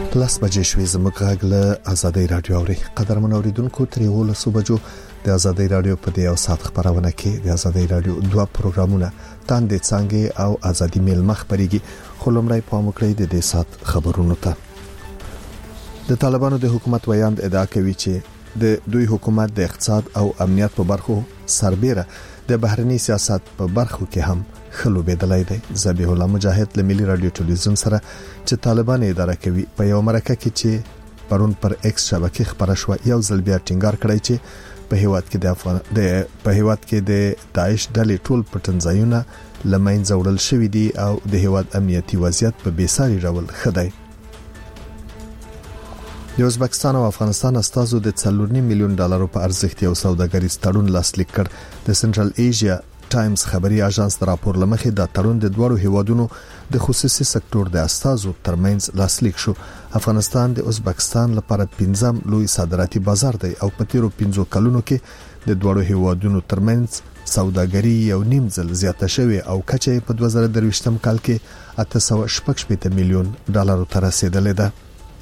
لاس بجې شوې زموږ غږ له آزادۍ رادیو اوري. قدرمن اوریدونکو تر 11 بجو د آزادۍ رادیو په دې او سات خبرونه کې د آزادۍ رادیو دوه پروګرامونه تاندې څنګه او آزادۍ میل مخبريږي. خلمړی پام وکړئ د دې سات خبرونو ته. د طالبانو د حکومت ویاند ادعا کوي چې د دوی حکومت د اقتصاد او امنیت په برخو سربېره د بهرني سیاست په برخو کې هم خلو بدلای دی. ذبیح الله مجاهد له ملي رادیو ټلویزیون سره چې طالبان اداره کوي په یو مرکه کې چې پرون پر ایکس شبکې خبره شو یو ځل بیا ټینګار کړی چې په هیواد کې د داعش ډلې ټول پټنځایونه لمنځه وړل شوې دي او د هیواد امنیتي وضعیت په بیساري ډول خدای. د ازبکستان او افغانستان استازو د 4 میلیون ډالرو په ارزښت یو سوداګریز تړون لاسلیک کړ. د سنټرل ایشیا ټایمز خبري اژانس د راپور لمخې دا تړون د دوه هیوادونو د خصوصي سکتور د استازو ترمنځ لاسلیک شو. افغانستان د ازبکستان لپاره 15 لوی صادراتي بازار دی او په تیرو 15 کلونو کې د دوه هیوادونو ترمنځ سوداګري یو نیم ځل زیاته شوې او کچه په 2023م کال کې 860 میلیون ډالر ته رسیدلې ده.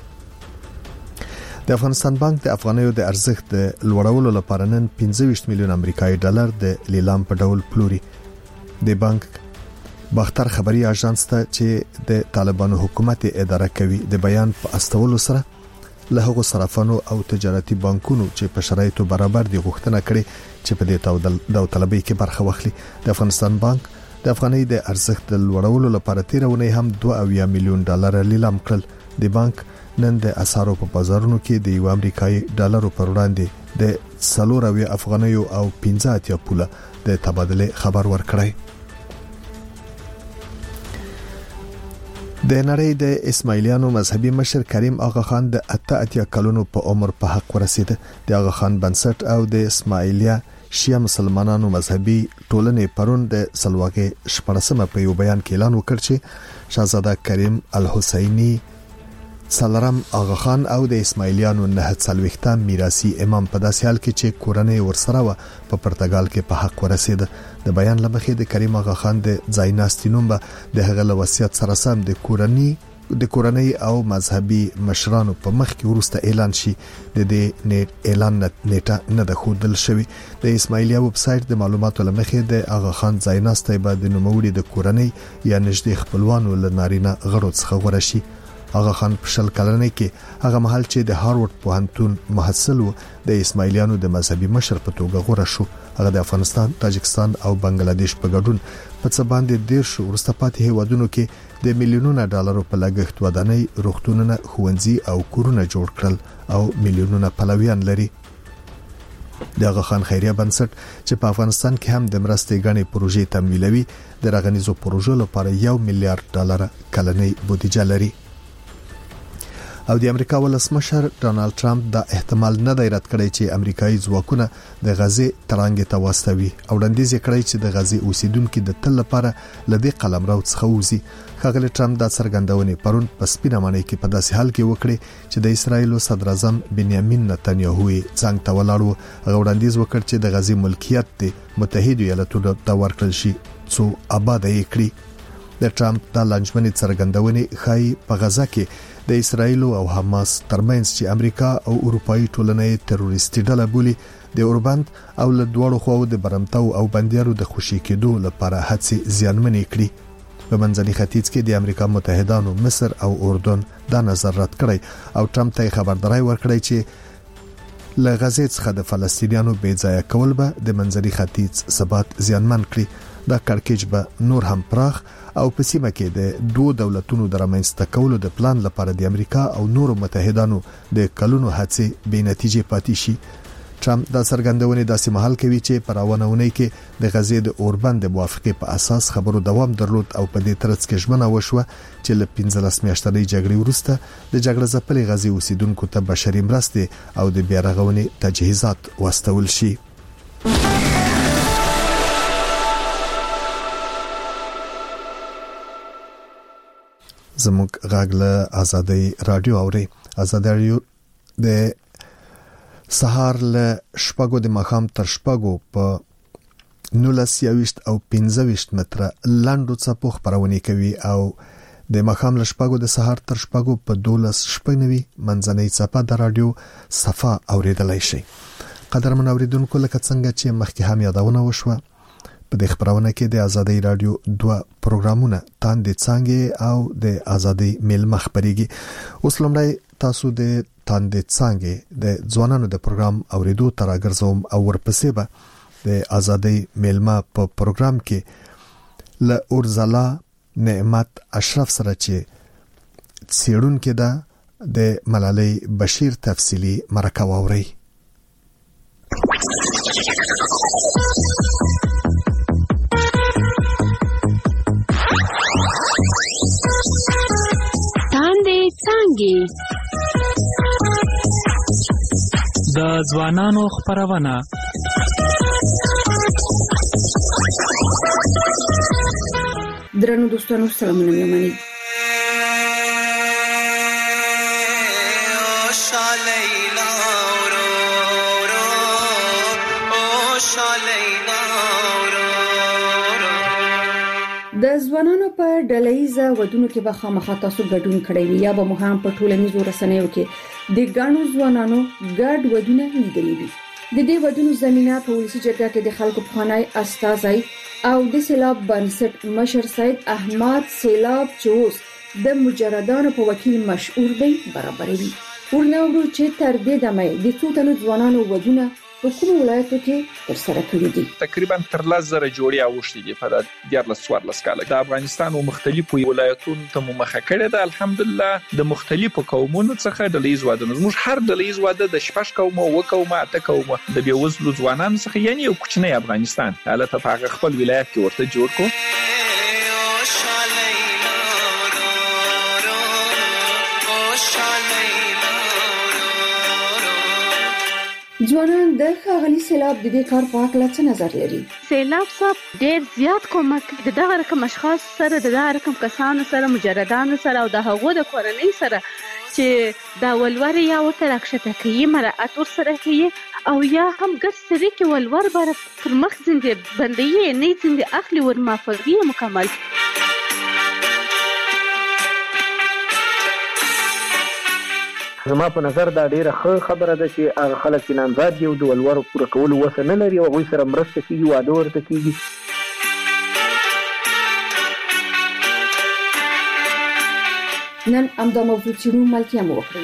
د افغانستان بانک د افغانیو د ارزښت د لوړولو لپاره نن 25 میلیون امریکایي ډالر د لیلام په ډول پلوري. د بانک باختر خبري اژانس ته چې د طالبانو حکومت اداره کوي د بیان په استولو سره له هغو صرافانو او تجارتي بانکونو چې په شرایطو برابر دي غوښتنه کړې چې په دې داوطلبۍ کې برخه واخلي. د افغانستان بانک د افغاني د ارزښت د لوړولو لپاره 13 هم 2 میلیون ډالر لیلام کړل. د بانک نن د اسعارو په بازارونو کې د 1 امریکایي ډالرو پر وړاندې د 4 افغانیو او 15 پوله د تبادله خبر ورکړی. د نړۍ د اسماعیلیانو مذهبي مشر کریم آغا خان د 88 کلونو په عمر په حق ورسید. د آغا خان بنسټ او د اسماعیلیا شیعه مسلمانانو مذهبي ټولنې پرون د سلواغې 14مه په یو بیان کې اعلان وکړ چې شاهزاده کریم الحسینی سلام آغا خان او د اسماعیلیانو 49 میراثي امام په داسې حال کې چې کورنۍ ورسره و په پرتګال کې په حق ورسید. د بیان لمخې د کریم آغا خان د ځایناستینوم به د هغه له وصیت سره سم د کورنۍ او مذهبي مشرانو په مخ کې ورسته اعلان شي. د دې اعلان نیټه نه د خودل شوی. د اسماعیلیا ویب سټ د معلوماتو لمخې د آغا خان ځایناستي به د نوموړي د کورنۍ یا نږدې خپلوانو لنارینه غړو څخه ورشي. آغا خان په 20 کلنۍ کې هغه مهال چې د هاروارد پوهنتون محصل و د اسماعیلیانو د مذهبي مشر په توګه غوړه شو. هغه د افغانستان، تاجکستان او بنگلاديش په ګډون په څه باندې 10 ورسته پاتې هیوادونو کې د میلیونونو ډالرو په لګښت ودانۍ، روغتونونه، ښوونځي او کورونه جوړ کړل او میلیونونه پلویان لري. د آغا خان خیریه بنسټ چې په افغانستان کې هم د مرستې غني پروژې تمویلوي د رغنیزو پروژو لپاره 1 میلیارډ ډالر کلنۍ بودیجه لري. او د امریکا ولسمشر ډونالد ټرمپ دا احتمال نه دی رد کړی چې امریکایي ځواکونه د غزې ترانګ ته واستوي او وړاندیز کړی چې د غزې اوسیدونکو د تل لپاره لدې قلمرو څخه وځي. ښاغلی ټرمپ دا څرګندونه پرون په سپینه معنی کې په داسې حال کې وکړي چې د اسرایل صدر اعظم بنیامین نتنیاهو څنګه ته ولاړو. هغه وړاندیز وکړ چې د غزې ملکیت د متحده ایالاتونو ته ورکړل شي څو آباد یې کړي. د ټرمپ دا لانجمنې څرګندونه ښایي په غزا کې د اسرایل او حماس ترمنځ چې امریکا او اروپאי ټولنې تروریستي ډله بولي د اوربند او له دوړو خواو د برمتو او بندیارو د خوشي کېدو لپاره هڅې زیانمنې کړي. په منځني ختیځ کې د امریکا متحدانو مصر او اردن دا نظر رد کړی او ټرمپ ته خبرداري ورکړی چې له غزې څخه د فلسطینیانو بې ځای کول به د منځني ختیځ ثبات زیانمن کړي. دا کړکېچ به نور هم پراخ او په سیمه کې د دوه دولتونو د رامنځته کولو د پلان لپاره د امریکا او نورو متحدانو د کلونو هڅې بې نتیجې پاتې شي. ټرمپ دا څرګندونه داسې مهال کوي چې پراونهونه کې د غزې د اوربند د موافقه په اساس خبرو دوام درلود او په دې ترڅ کې ژمنه وشوه چې له 15 میاشتې جګړې وروسته د جګړې ځپلې غزې اوسیدونکو ته بشري مرستې او د بیارغونې تجهیزات واستول شي. زموږ غږ له آزادۍ رادیو اوري. آزادۍ رادیو د سهار له شپږو د ماښام تر شپږو په 19 او 15 متره لاندو څپو خبرونه کوي او د مخام لشپاګو د سهار تر شپاګو په 12:90 منځنۍ صفه د رادیو صفه اوریدلای شي. قدرمن اوریدونکو لکه څنګه چې مخکې هم یادونه وشوه په دې خبرونه کې د ازادي رادیو 2 پروګرامونه تاندې څنګه او د ازادي میل مخبريږي. اوس لمړی تاسو د تاندې څنګه د ځوانانو د پروګرام اوریدو تر راګرځوم او ورپسې به د ازادي میلما په پروګرام کې ل اورزلا نعمت اشرف سره چې څېړونکو ده د ملالۍ بشیر تفصیلی مرکه واوري. تاندې څنګه د ځوانانو خبرونه درنو دوستانو سلامونه مېمنې. د ځوانانو په ډلهیزه ودونو کې به خامخا تاسو ګډون کړئ یا به مو هم په ټولنیزو رسنیو کې د ګڼو ځوانانو ګډ ودونه لیدلي دي. د دې ودونو زمينه په ولسی جرګه کې د خلکو په خانای استازي او د سیلاب بنسټ مشر سید احمد سیلاب چوس د مجردانو په وکیل مشهور دی برابروي. ورنوړو چې تر دې دمه د څو تنو ځوانانو ودونه په کوم ولایتو کې ترسره کړي دي. تقریبا تر 10,000 جوړې اوښتي دي په 14 کال د افغانستان او مختلفو ولایتونو ته مخه کړې ده. الحمدلله د مختلفو قومونو څخه ډلهیز واده زموږ هر ډلهیز واده د شپږ قومه او قومه اته قومه د بیوزلو ځوانانو څخه یعنی یو کوچنی افغانستان حالت په هغه خپل ولایت کې ورته جوړ کو. ځوانان د ښاغلي سیلاب د دې کار په اړه څه نظر لري؟ سیلاب صاحب ډېر زیات کومک د دغه رقم اشخاص سره د دغه رقم کسانو سره مجردانو سره او د هغو د کورنۍ سره چې دا ولور یا ورته راکشته کوي مراعات ورسره کوي او یا هم ګډ سری کې ولور بر پر مخ زنده بندي نه زنده اخلي ور مافوي مکمل. زما په نظر دا ډیره ښه خبره ده چې هغه خلک چې نامزاد دي او د ولورو پوره کولو وسه نه لري او هغوی سره مرسته کېږي واده ورته کېږي. نن همدا موضوع څېړو ملکیه مو وکړئ.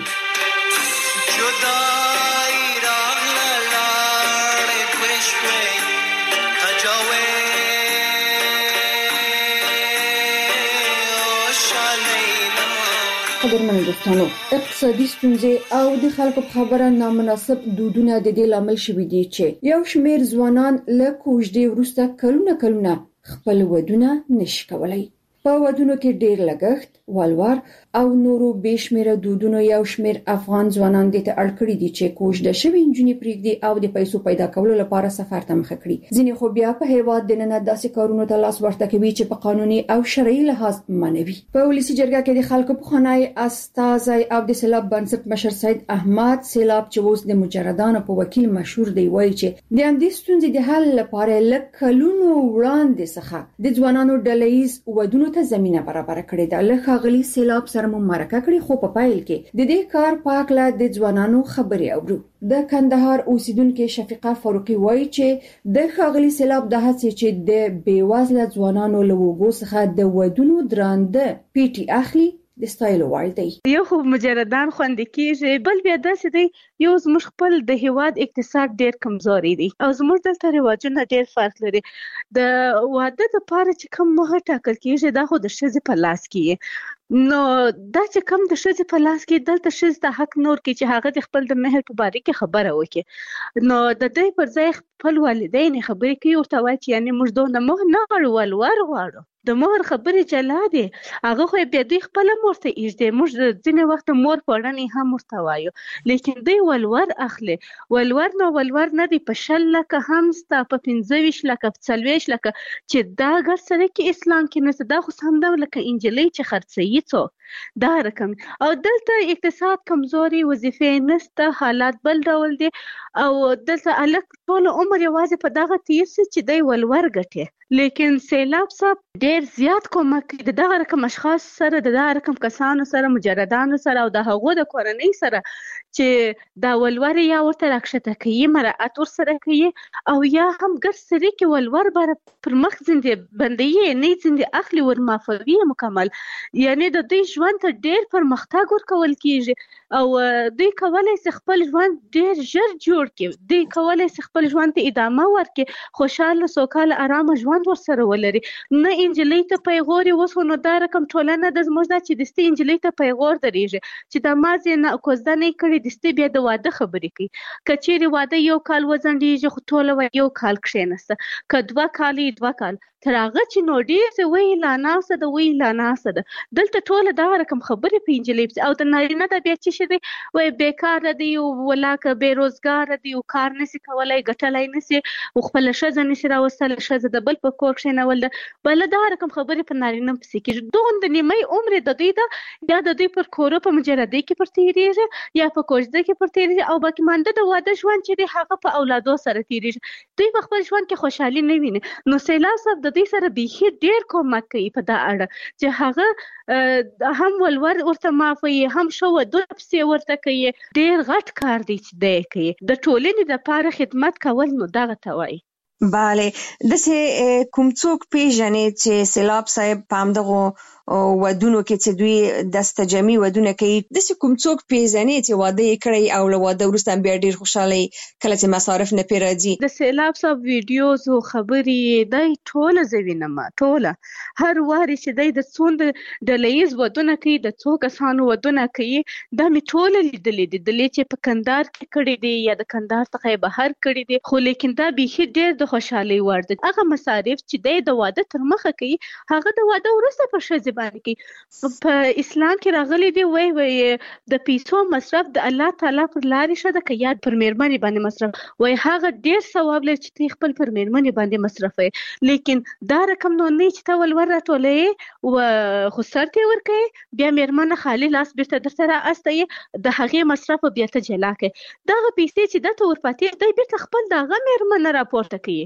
قدرمن دوستانو اقتصادي ستونزې او د خلکو په خبره نامناسب دودونه د دې لامل شوي دي چې یو شمېر ځوانان له کوژدې وروسته کلونه خپل ودونه نشي کولای. په ودونو کې ډېر لګښت، ولور او نورو بشمیره دودونو یو شمېر افغان ځوانان د ته اړ کړي دي چې کوژده شوي نجونې پرېږدي او د پیسو پیدا کولو لپاره سفر ته مخه کړي. ځینې خو بیا په هیواد دننه داسې کارونو ته لاس ورته کوي چې په قانوني او شرعي لحاظ منوي. په ولسی جرګه کې د خلکو په خانای استازي او د سیلاب بنسټ مشر سید احمد سیلاب چوس د مجردانو په وکیل مشهور دی وایي چې د همدې ستونزې د حل لپاره لکلونو وړاندې څخه د ځوانانو ډلهیز ودونو ته زمينه برابر کړې ده. له ښاغلي سیلاب سره مو مرکه کړې خو په پایل کې د دې کار په اړه د ځوانانو خبرې اورو. د کندهار اوسیدونکو شفیقه فاروقي وایي چې د ښاغلي سیلاب د هڅې چې د بیوازله ځوانانو له وګو څخه د ودونو درانده پیټي اخلي د ستایلو وړ دی. یو خو مجردان خوندې کېږي، بل بیا داسې دی یو زموږ خپل د هیواد اقتصاد ډېر کمزوري دی او زموږ دلته رواجونه ډېر فرق لري. د واده لپاره چې کوم مهر ټاکل کېږي دا خو د ښځې په لاس کې نو دا چې کوم د ښځې په لاس کې دلته ښځې ته حق نور کې چې هغه د خپل د مهر په باره کې خبره وکړي. نو د دې پر ځای خپل والدین خبرې کوي ورته وایي چې یعنې موږ دونه مهر نه غواړو ولور غواړو. د مهر خبرې جلا دي، هغه خو بیا دوی خپل مور ته ایږدي. موږ ځینې وخت مور پړنې هم ورته وایو لیکن دوی ولور اخلي. ولور نه دی په 10 لکه هم ستا په 25 لکه 40 لکه چې دا ګر سره کې اسلام کې نشته. دا خو سم ډول لکه انجلۍ چې خرڅوي څوک دا رقم. او دلته اقتصاد کمزوري، وظیفې نشته، حالات بل ډول دي او دلته الک ټول عمر یوازې په دغه تیر چې دی ولور ګټي لیکن سیلاب صاحب ډیر زیات کومک کوي د دغه رقم اشخاص سره، د دغه رقم کسانو سره، مجردانو سره او د هغو د کورنۍ سره چې دا ولور یا ورته راکښته کوي، مراعات ورسره کوي او یا هم ګر سری کې ولور بر پر مخ زنده بندي نه زنده اخلي ور مافوي مکمل، یعنی د دوی ژوند ته ډیر پرمختګ ورکول کیږي او دوی کولای شي خپل ژوند ډیر ژر جوړ کړي، دوی کولای شي خپل ژوند ته ادامه ورکړي، خوشاله سوکاله آرامه ژوند ورسره ولري. نه انجلۍ ته پیغور وسو نو دا رقم ټولنه د زموږ د چې دستي انجلۍ ته پیغور درېږي چې د مازه نه کوزده نه کړي دستي بیا د واده خبرې کوي. کچېری واده یو کال وزندېږي خو ټوله یو کال کښېنسته، که 2 کال تر هغه چې نو ډېر څه وایي لا ناسته ده وایي لا ناسته ده. دلته ټوله دغه رقم خبرې په انجلۍ پسې او د نارینه ده بیا څه شي دی وایي بېکاره دی ولاکه بېروزګاره دی او کار نشي کولی ګټلی نشي او خپله ښځه نشي راوستلی، ښځه د بل په کور کښېنول ده، بله دغه رقم خبرې په نارینه پسې کېږي. دغومره نیمۍ عمر د دوی ده یا د دوی پر کورو په مجردۍ کې پر تېرېږي یا په کوژده کې پر تېرېږي او باقي مانده د واده ژوند چې دی هغه په اولادو سره تېرېږي. دوی په خپل ژوند کې خوشحالي نه ویني. نو سیلاب صاحب د دوی سره بیخي ډیر کومک کوي په دا اړه چې هغه هم ولور ورته معافوي، هم ښه ودونه پسې ورته کوي. ډیر غټ کار دی چې دی کوي د ټولنې دپاره خدمت کول، نو دغه ته وایي. بله، داسې کوم څوک پیژنې چې سیلاب صاحب په همدغو ودونو کې چې دوی دسته جمعي ودونه کوي، داسې کوم څوک پیژنې چې واده یې کړی او له واده وروسته بیا ډېر خوشحاله کله چې مصارف نه پرې راځي؟ د سیلاب صاحب ویډیوز او خبرې دی ټوله زه وینم، ټوله هر وارې چې دی د څومره ډله ییز ودونه کوي، د څو کسانو ودونه کوي، دا مې ټوله لیدلې دي. دلې چې په کندهار کې کړي دي یا د کندهار څخه یې بهر کړي دي، خو لیکن دا بیخي ډېر د خوشحالۍ وړ دي. هغه مصارف چې دی د واده تر مخه کوي هغه د واده وروسته په ښځې باندې کوي. په اسلام کې راغلي دي وایي د پیسو مصرف د الله تعالی پر لارې ښه ده که یا پر مېرمنې باندې مصرف، وایي هغه ډېر ثواب لري چې ته خپل پر مېرمنې باندې مصرفوي. لیکن دا رقم نو نه چې ته ولور راټولوې خو سر ته یې ورکوې بیا مېرمنه خالي لاس بیرته درته رااستوي، د هغې مصرف بیا ته جلا کوي. دغه پیسې چې ده ته ورپاتې دی بیرته خپل د هغه مېرمنه راپورته کوي،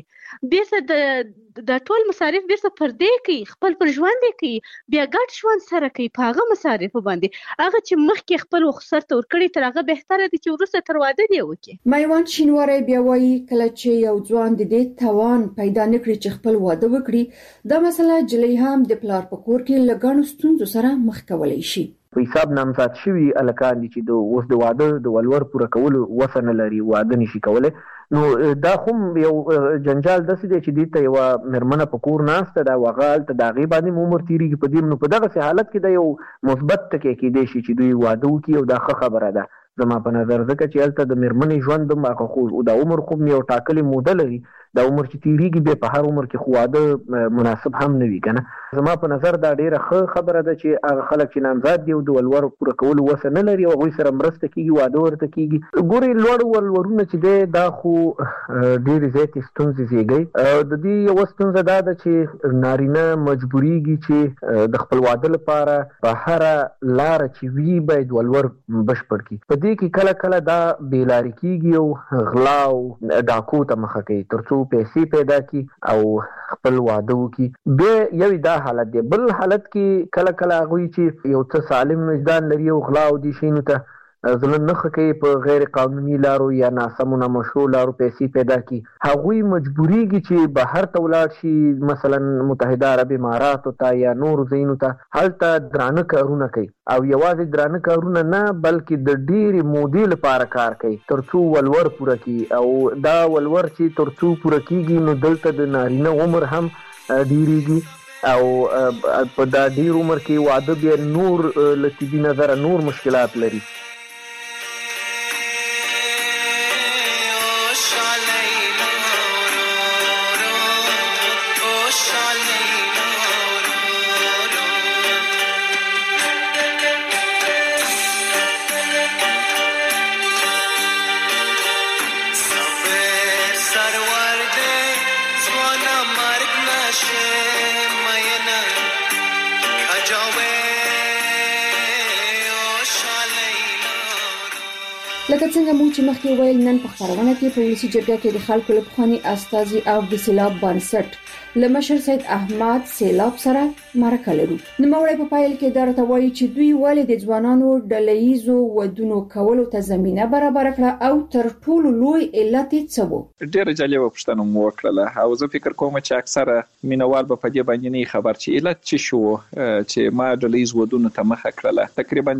بیرته د ټول مصارف بیرته پر دې کوي، خپل پر ژوند یې کوي، بیا ګډ ژوند سره کوي په هغه مصارفو باندې. هغه چې مخکې خپل سر ته ورکړي تر هغه بهتره دي چې وروسته تر واده دې وکړي. میوند شینواری بیا وایي کله چې یو ځوان د دې توان پیدا نه کړي چې خپل واده وکړي، دا مسله جلۍ هم د پلار په کور کې له ګڼو ستونزو سره مخ کولی شي. په حساب نامزاد شوي هلکان دي چې اوس د واده د ولور پوره کولو وسه نه لري، واده نشي کولی، نو دا خو یو جنجال داسې دی چې دې ته یوه مېرمنه په کور ناسته ده او هغه هلته د هغې باندې عمر تېرېږي په دې، نو په دغسې حالت کې دا یو مثبت ټکی کېدی شي چې دوی واده وکړي او دا ښه خبره ده زما په نظر، ځکه چې هلته د مېرمنې ژوند هم هغه خو د عمر خو یو ټاکلې موده لري، دا عمر چې تېرېږي بیا په هر عمر کې خو واده مناسب هم نه وي که نه. زما په نظر دا ډېره ښه خبره ده چې هغه خلک چې نامزاد دي او د ولور پوره کولو وسه نه لري او هغوی سره مرسته کېږي، واده ورته کېږي. ګورې لوړ ولورونه چې دی دا خو ډېرې زیاتې ستونزې زېږوي. د دې یوه ستونزه دا ده چې نارینه مجبورېږي چې د خپل واده لپاره په هره لاره چې وي باید ولور بشپړ کړي. په دې کې کله کله دا بېلارې کېږي او غلا او ډاکو ته مخه کوي تر څو پیسې پیدا کی او خپل واده وکړي. بیا یو دا حالت دی. بل حالت کې کله کله هغوی چې یو څه سالم وجدان لري او غلا او دې شیانو ته زړه نه ښه کوي، په غیر قانوني لارو یا ناسمو نامشروع لارو پیسې پیدا کړي، هغوی مجبورېږي چې بهر ته ولاړ شي، مثلا متحده عرب اماراتو ته یا نورو ځایونو ته، هلته درانه کارونه کوي او یوازې درانه کارونه نه بلکې د ډېرې مودې لپاره کار کوي تر څو ولور پوره کړي. او دا ولور چې تر څو پوره کېږي نو دلته د نارینه عمر هم ډېرېږي او په دا ډېر عمر کې واده بیا نور له طبي نظره نور مشکلات لري. لکه څنګه موږ چې مخکې ویل، نن په خپرونه کې په ولسي جرګه کې د خلکو له پخواني استازي او د سیلاب بنسټ لمشر سید احمد سیلاب سره مرکه لرو. نوموړی په پایل کې درته وایي چې دوی ولې د ځوانانو ډلهیزو ودونو کولو ته زمينه برابر کړه او تر ټولو لوی علت یې څه و. ډېر جالبه پوښتنه مو وکړه او زه فکر کوم چې اکثره مینوال به په دې باندې نه خبر چې علت څه شو چې ما ډلهیز ودونو ته مخه کړله. تقریبا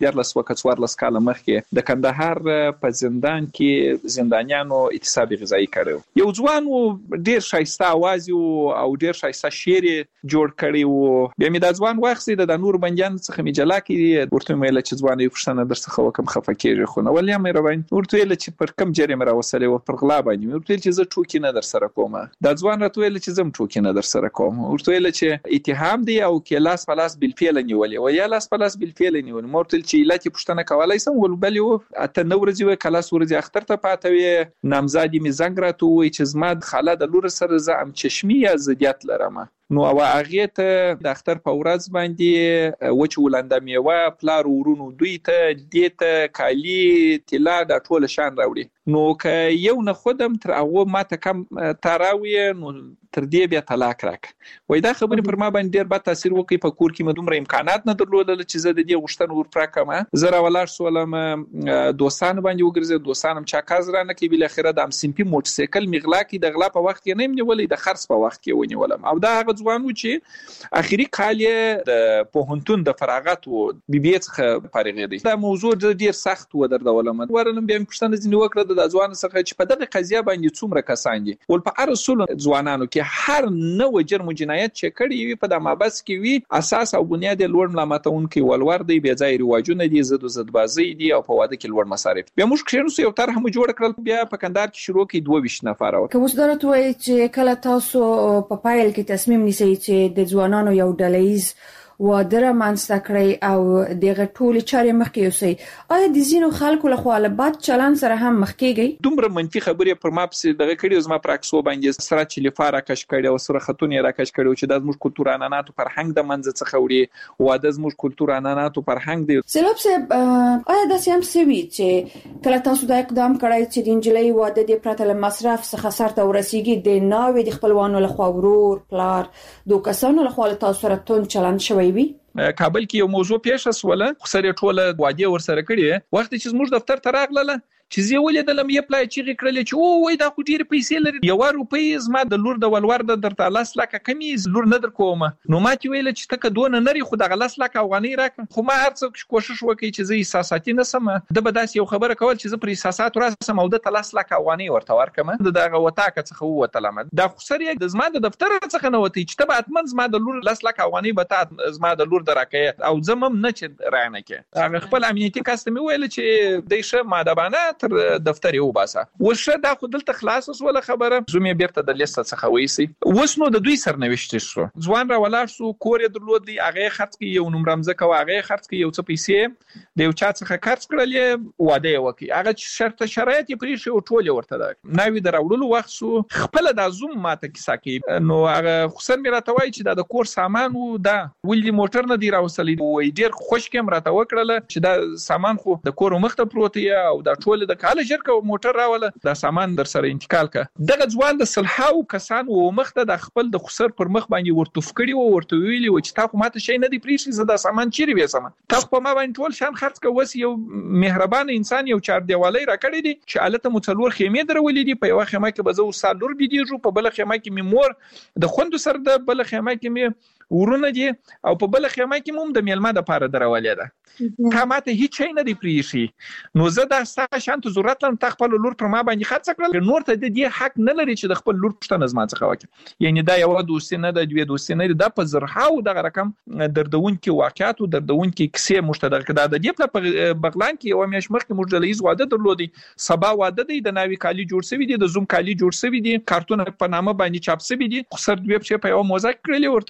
12 کال مخکې د کندهار په زندان کې زندانیانو اعتصاب غذایی کړو. یو ځوان ډېر شایسته आवाज او ډېر شایسته شعر جوړ کړی وو. بیا مې د ځوان واخسي د نور بنديان څخه مې جلا کړی ورته مې چې ځوان یو پښتنه درڅخه وکم خفه کېږي خو نو ولې مې روان ورته ویل چې پر کم جرم راوسلې و پر غلا باندې ورته ویل چې زه ټوکی نه در سره کوم. د ځوان راته ویل چې زم ټوکی نه در سره کوم. ورته ویل چې اتهام دی او کې لاس پلاس بالفعل نیولې و یا لاس پلاس بالفعل نیول. مرتل چې علت پښتنه کولای سم ول بل یو اته نو ورځي و کلاس ورځي اختر ته پاتوي نامزادي می زنګ راته وای چې زما د خاله د لور سره ز ام چشمي یا زديات لرم. نو هغه ته د اختر په ورځ باندې وچ ولنده میوه پلار ورونو دوی ته دیته کالی طلا د ټوله شان راوړي. نو که یو نه خودم تر هغه ماته کم تراوی نو تر دې بیا طلاق راک. وای دا خبره پر ما باندې ډیر بد تاثیر وکړي. په کور کې مدومره امکانات نه درلودل چې زه د دې غشتن ورپراکم. زه راولار سولم دوستان باندې وګرځم دوستانم چا کاز را نه کی بل اخره د امسمپی موټرسایکل مغلا کی د غلا په وخت کې نه نیولې د خرڅ په وخت کې ونیولم. او دا هغه ځوانو چې اخیری کال د پوهنتون د فراغت او بي بي څخه فارغ دي. دا موضوع ډیر سخت و دردولم. ورنم بیا پښتنه ځنی وکړه د ځوان څخه چې په دغه قضیه باندې څومره کسان دي ول په ارسل ځوانانو کې هر نو جرم جنایت چې کړی وي په د مابس کې وي اساس او بنیاد لوړ ملامتون کې ولور دی بیا ځای رواجونه دي زد زدبازي دي او په واده کې لوړ مصارف. بیا موږ کښینو یو طرح مو جوړ کړل بیا په کندهار کې شروع کې 22 نفر. که اوس درته وایي چې کله تاسو په پایل کې تصمیم نیسئ چې د ځوانانو یو ډلهیز واده رامنځته کړئ او دغه ټول چارې مخکې یوسئ آیا د ځینو خلکو له خوا له بد چلند سره هم مخ کېږئ؟ دومره منفي خبرې پر ما پسې دغه کړي زما پر عکسو باندې سره چې لفاره کش کړي او سره خاتون را کش کړي چې د زموږ کلتور عنعنات او فرهنګ د منځ څخه وړي واده زموږ کلتور عنعنات او فرهنګ دی. سلام صاحب آیا د سیم سوي چې کله تاسو د اقدام کړی چې د انجلۍ واده د پرته له مصرف څخه سرته ورسیږي د ناوې د خپلوانو له خوا ورور پلار دوه کسانو له خوا تاسو سره تون چلند شوی وي؟ کابل کې یو موضوع پیښه سوله خسرې ټوله واده ورسره کړی وخت چې زموږ دفتر ته راغله چې زه ولیدلم یې پلای چې کړل چې او وای دا خو ډیر پیسې لري 1 روپۍ زما د لور د ولور د درته لاس لکه کمی لور نه در کوم. نو ما چې ویل چې تک دون نری خو د غلاس لکه افغاني راکم خو ما هرڅه کوشش وکړ چې زه احساساتي نه سم د بداس یو خبره کول چې زه پر احساسات راسم او د تلاس لکه افغاني ورته ورکم دغه وتاکه څخه وتلم دا خسرې د زما د دفتر څخه نه وتی چې تبعت من زما د لور لاس لکه افغاني به زما د لور درکې او زمم نه چې رانه کې هغه خپل امنیتي کاستمي ویل چې دیشه مادبانه تر دفتر یو باسه وشه دا خو دلته خلاص وسوله خبره زمې بیرته د لیست څخه وېسي وسنو د دوی سرنوشت شو ځوان را ولار سو کور درلود دی هغه خرڅ کې یو نوم رمزه کو هغه خرڅ کې یو څه پیسې د یو چا څخه خرڅ کړل واده وکي هغه شرط شرایط پرې شو ټول ورته دا ناوی دراوړلو وخت سو خپل د زوم ماته کیسه کې نو هغه خسر مې راته وای چې د کور سامان و دا ولې موټر نه دی راوصلې وای ډیر خوش کېم راته وکړل چې دا سامان خو د کور مخته پروت یا او دا ټول د کال جرکه موټر راوله دا سامان در سره انتقال کا دغه ځوان د صلحاو کسان و مخته د خپل د خسر پر مخ باندې ورتوف کړي او ورته ویلي و چې تاسو ماته شي نه دی پریشي زدا سامان چیرې وېسم تاسو په ما باندې ټول شان خرڅ کو وس یو مهربان انسان یو چار دیوالۍ را کړی دي چې الته متلور خیمه درولې دي په یو خیمه کې بزو سالور بيدیږي په بل خیمه کې میمور د خوند سره د بل خیمه کې می ورونه دي او په بل خیمه کې موږ د میلمه د پاره درولې ده کماته هیڅ شي نه دی پریشي نو زه د ستا شانت ضرورت لرم خپل لور پر ما باندې خرڅ کړل نور ته د دې حق نه لري چې د خپل لور پښتنه زما څخه وکړي یعنی دا یو دوستي نه د دوی دوستي نه د په زرهاو دغه رقم دردون کې واقعیت او دردون کې کیسې مشترک ده د دې په بغلان کې یو میاش مخکې موږ د لیز واده درلودي سبا واده دی د ناوی کالی جوړ شوی دی د زوم کالی جوړ شوی دی کارتون په نامه باندې چاپ شوی دی خسر دوی په یو موزه کړل ورته ویل چې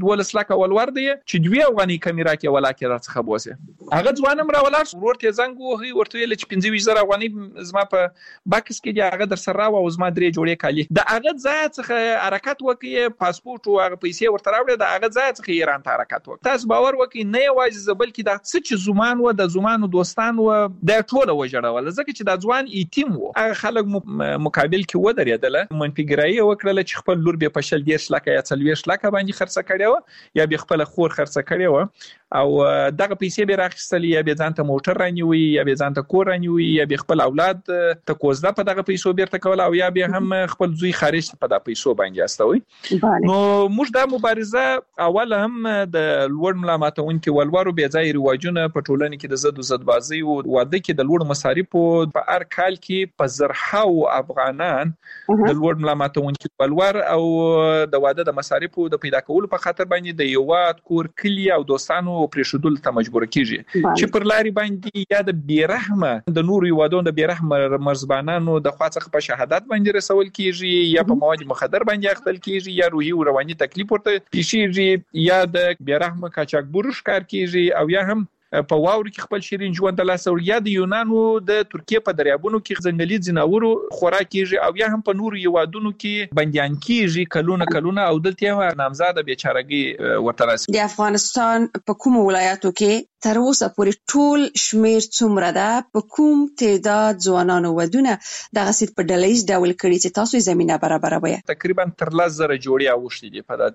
چې 12 لک ولور دی چې 2 افغاني کمی راکې ولاکې را څخه بوسه هغه ځوانم را ولر ورور ته زنګ وهي ورته ویل چې 25000 افغاني زما په باکس کې دی هغه در سره او زما 3 جوړې کالي د هغه ځای څخه حرکت وکړي پاسپورت او هغه پیسې ورته راوړي د هغه ځای څخه ایران ته حرکت وکړي تاسو باور وکړئ نه یوازې زبل کې د څه چې زمان و د زمانو دوستان و د ټوله وجړول ځکه چې د ځوان ایتیم و هغه خلک مقابل کې ودرېدل منفګرایي وکړل چې خپل لور به پشل 10 لک یا 40 لک باندې خرڅ کړي و یا به خپل خور خرڅ کړي و او دغه پیسې به راخستل یا به ځانته موټر رانیوي یا به ځانته کور رانیوي یا به خپل اولاد ته کوزده په دغه پیسو بیرته کول او یا به هم خپل زوی خارج په دغه پیسو باندې استوي نو موږ د مبارزه اول هم د لوړ ملامتونکو ولورو به ځای رواجونه په ټولنه کې د زد بازي او واده کې د لوړ مصارفو په هر کال کې په زرهاو افغانان د لوړ ملامتونکو ولور او د واده د مصارفو د پیدا کولو په خاطر باندې د یواد کور کلی او دوستانو پرېښودل ته مجبور کیږي چې پر لاري باندې یا د بیرحمه د نور یوادون د بیرحمه مرزبانانو د خواڅخه په شهادت باندې رسول کیږي یا په مواد مخدر باندې اخته کیږي یا روحي او رواني تکلیف ورته پیښیږي یا د بیرحمه قاچاقبرو ښکار کیږي او یا هم په واور کې خپل شیرین ژوند د لاس یا د یونانو د ترکیه په دریابونو کې ځنګلي ځناورو خوراک کیږي او یا هم په نور یوادونو کې بنديان کیږي کلونه او دلته نامزاده بیچارهګي ورته راسي د افغانستان په کوم ولایتو کې تر اوسه پورې ټول شمیر څومره ده په کوم تعداد ځوانانو ودونه دغه سیټ په ډلهیز ډول کړي چې تاسو زمينه برابروي تقریبا تر 10,000 جوړې اوښتي دي په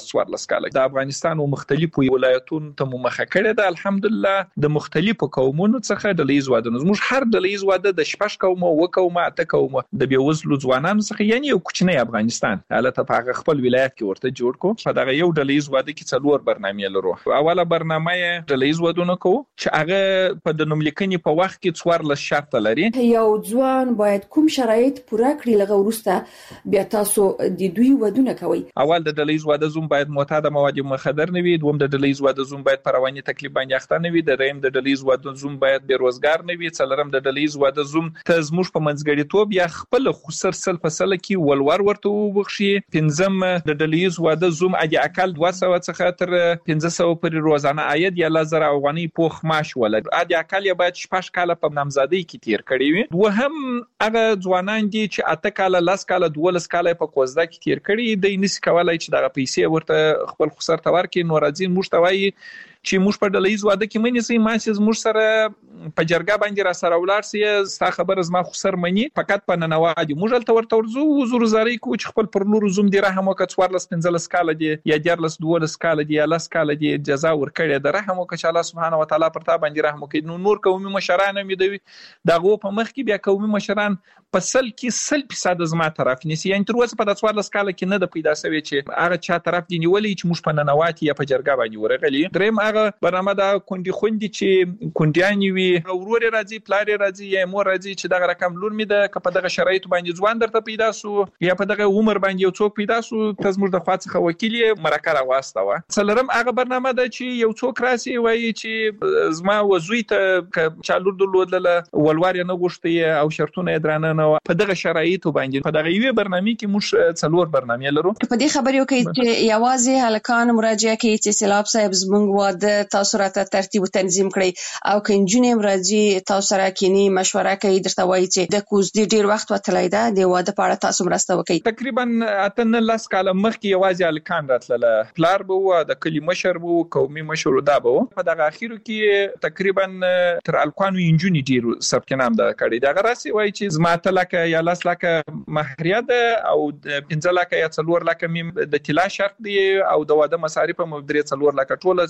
14 کال د افغانستان او مختلفو ولایتونو ته مخه کړې ده الحمدلله د مختلفو قومونو څخه ډلهیز واده زموږ هر ډلهیز واده د شپږ قومو وکومه اته قومه د بیوزلو ځوانانو څخه یعنی یو کوچنی افغانستان حالت په خپل ولایت کې ورته جوړ کو په دغه یو ډلهیز واده کې څلور برنامې لرو اوله برنامه ډلهیز ودونه کو چې هغه په د نوملیکنې په وخت کې 14 شرط لري یو ځوان باید کوم شرایط پوره کړي لغه ورسته بیا تاسو د دوی ودونه کوي اول د ډلهیز واده زوم باید معتاد مواد مخدر نه وي دوم د ډلهیز واده زوم باید په رواني تکلیف باندې اخته نه وي دریم د ډلهیز واده زوم باید بیروزګار نه وي څلورم د ډلهیز واده زوم ته زموږ په منځګړیتوب یا خپل خسر سل فصله کې ولور ورته وبخشي پنځم د ډلهیز واده زوم اجي اقل 200 څخه تر 1500 پر روزانه عاید یا 1000 افغاني پوخ معاش ولر اجي اقل باید 6 کاله په نامزادۍ کې تیر کړی وي وهم هغه ځوانان دي چې اته کاله 10 کاله 12 کاله په کوزده کې تیر کړی د نس کولای چې دغه پیسې ورته خپل خسر تور کې نور ځین مشتوي چې موږ په ډلهیز واده کې منې سي ماسه موږ سره په جرګه باندې را سره ولار سي ستا خبر زما خسر مني فقط په ننوادي موږ تل ورته ورزو زور زاري کو چې خپل پر نور زوم دی رحم وکړ 14 کاله دی یا 12 کاله دی یا 10 کاله دی جزا ورکړي د رحم وکړه الله سبحانه و تعالی پر تا باندې رحم وکړي نور قومي مشران مې دوی دغه په مخ کې بیا قومي مشران په سل کې 100% زما طرف نيسي یعنی تر اوسه په 14 کاله کې نه د پیدا شوی چې هغه چا طرف دی نیولې چې موږ په ننواتي یا په جرګه باندې ورغلي دریم هغه برنامه دا کندي خوندي چې کنديانی وي ورور راځي پلار راځي یا مور راځي چې دغه رقم لور می ده په دغه شرایط باندې ځوان درته پیدا سو یا په دغه عمر باندې یو څوک پیدا سو تاسو د خواڅخه وکیل مرکه راوستاوه څلورم هغه برنامه ده چې یو څوک راسي وایي چې زما وزوی ته چالور دلودله ولوار نه غوښتي او شرطونه درانه نه په دغه شرایط باندې په دغه یو برنامه کې موږ څلور برنامه لرو په دې خبرې کوي چې یوازې هلکان مراجعه کوي چې سیلاب صاحب زمونږ واده تاسو راته ترتیب او تنظیم کړئ او کنجونې راځي تاسو سره کینی مشوره کوي درته وایي چې د کوزدي ډیر وخت وتلای دا د واده په اړه تاسو مرسته وکړئ تقریبا اتن لاس کاله مخکې یوازې الکان راتله پلار به د کلی مشر به قومي مشر دا به په دغه اخیرو کې تقریبا تر الکانو انجونی ډیر ثبت نام دا کړی دا راسي وایي چې زما تلکه یا لاس لکه مهریه ده او 15 لکه یا 4 لکه مم د طلا شرط دی او د واده مصارف هم درې 4 لکه ټول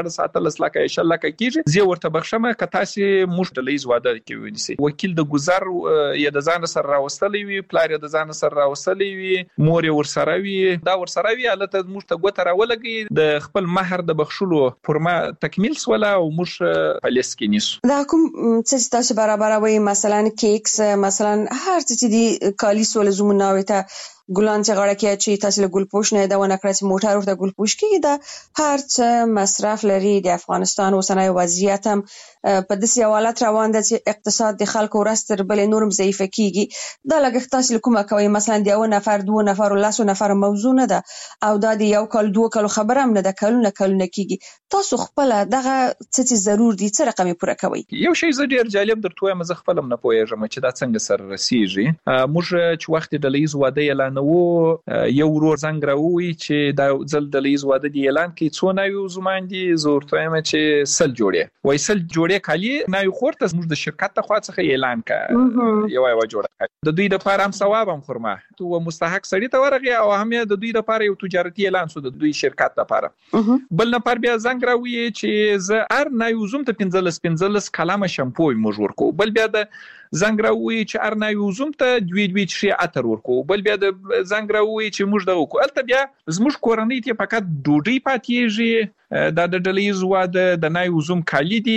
14 لکه 10 لکه کیږي زه ورته بخښمه کته سي موږ ډلهیز واده کوي ونیسي وکیل د گذر یا د ځان سره راوستلې وي پلار د ځان سره راوستلې وي مور ورسره وي دا ورسره وي البته موږ ته ګوته راولګي د خپل مہر د بخښلو فرما تکمیل سوله او موږ پالیس کې نیسو دا کوم څه تاسو برابروي مثلا کیکس مثلا هر څه چې دی کالی سول زموناوي ته ګلان چې غاړه کې چې تاسو له ګلپوش نه دا ونه کړی چې موټر ورته ګلپوش کېږي دا هر څه مصرف لري. د افغانستان اوسنی وضعیت هم په داسې حالت روان ده چې اقتصاد د خلکو ورځ تر بلې نورم ضعیفه کېږي. دا لګښت تاسو کومه کوي؟ مثلا د یو نفر 2 نفر 10 نفر موضوع نه ده او دا د یو کال 2 کال خبره هم نه ده، کلونه کېږي. تاسو خپل دغه څه ضرور دي څه رقم پوره کوي؟ یو شی زه ډیر جالب درته وایم، زه خپل هم نه پوهیږم چې دا څنګه سره رسیږي. موږ چې وخت د لیز واده اعلانوو یو ورور زنګ راووي چې دا ځل د لیز واده دی اعلان کوي، څو نوي زمان دي زور ته یم چې سل جوړې وای سل جوړې کالي نوي خورته موږ د شرکت ته خوا څخه اعلان کړ یو جوړه د دوی د لپاره هم ثواب هم خورما تو مستحق سړی ته ورغی او هم د دوی لپاره یو تجارتي اعلان سو د دوی شرکت لپاره. بل نفر بیا زنګ راووي چې زه ار نوي زوم ته 15 کلمه شامپو موږ ورکو. بل بیا د زنګ راووي چې ار نوي زوم ته 2 شي اتر ورکو. بل بیا د زنګ راووي چې موږ دغه کو البته بیا زموږ کورنۍ ته فقط ډوډۍ پاتېږي، دا د ډلیز واده د نوي زوم کالی دي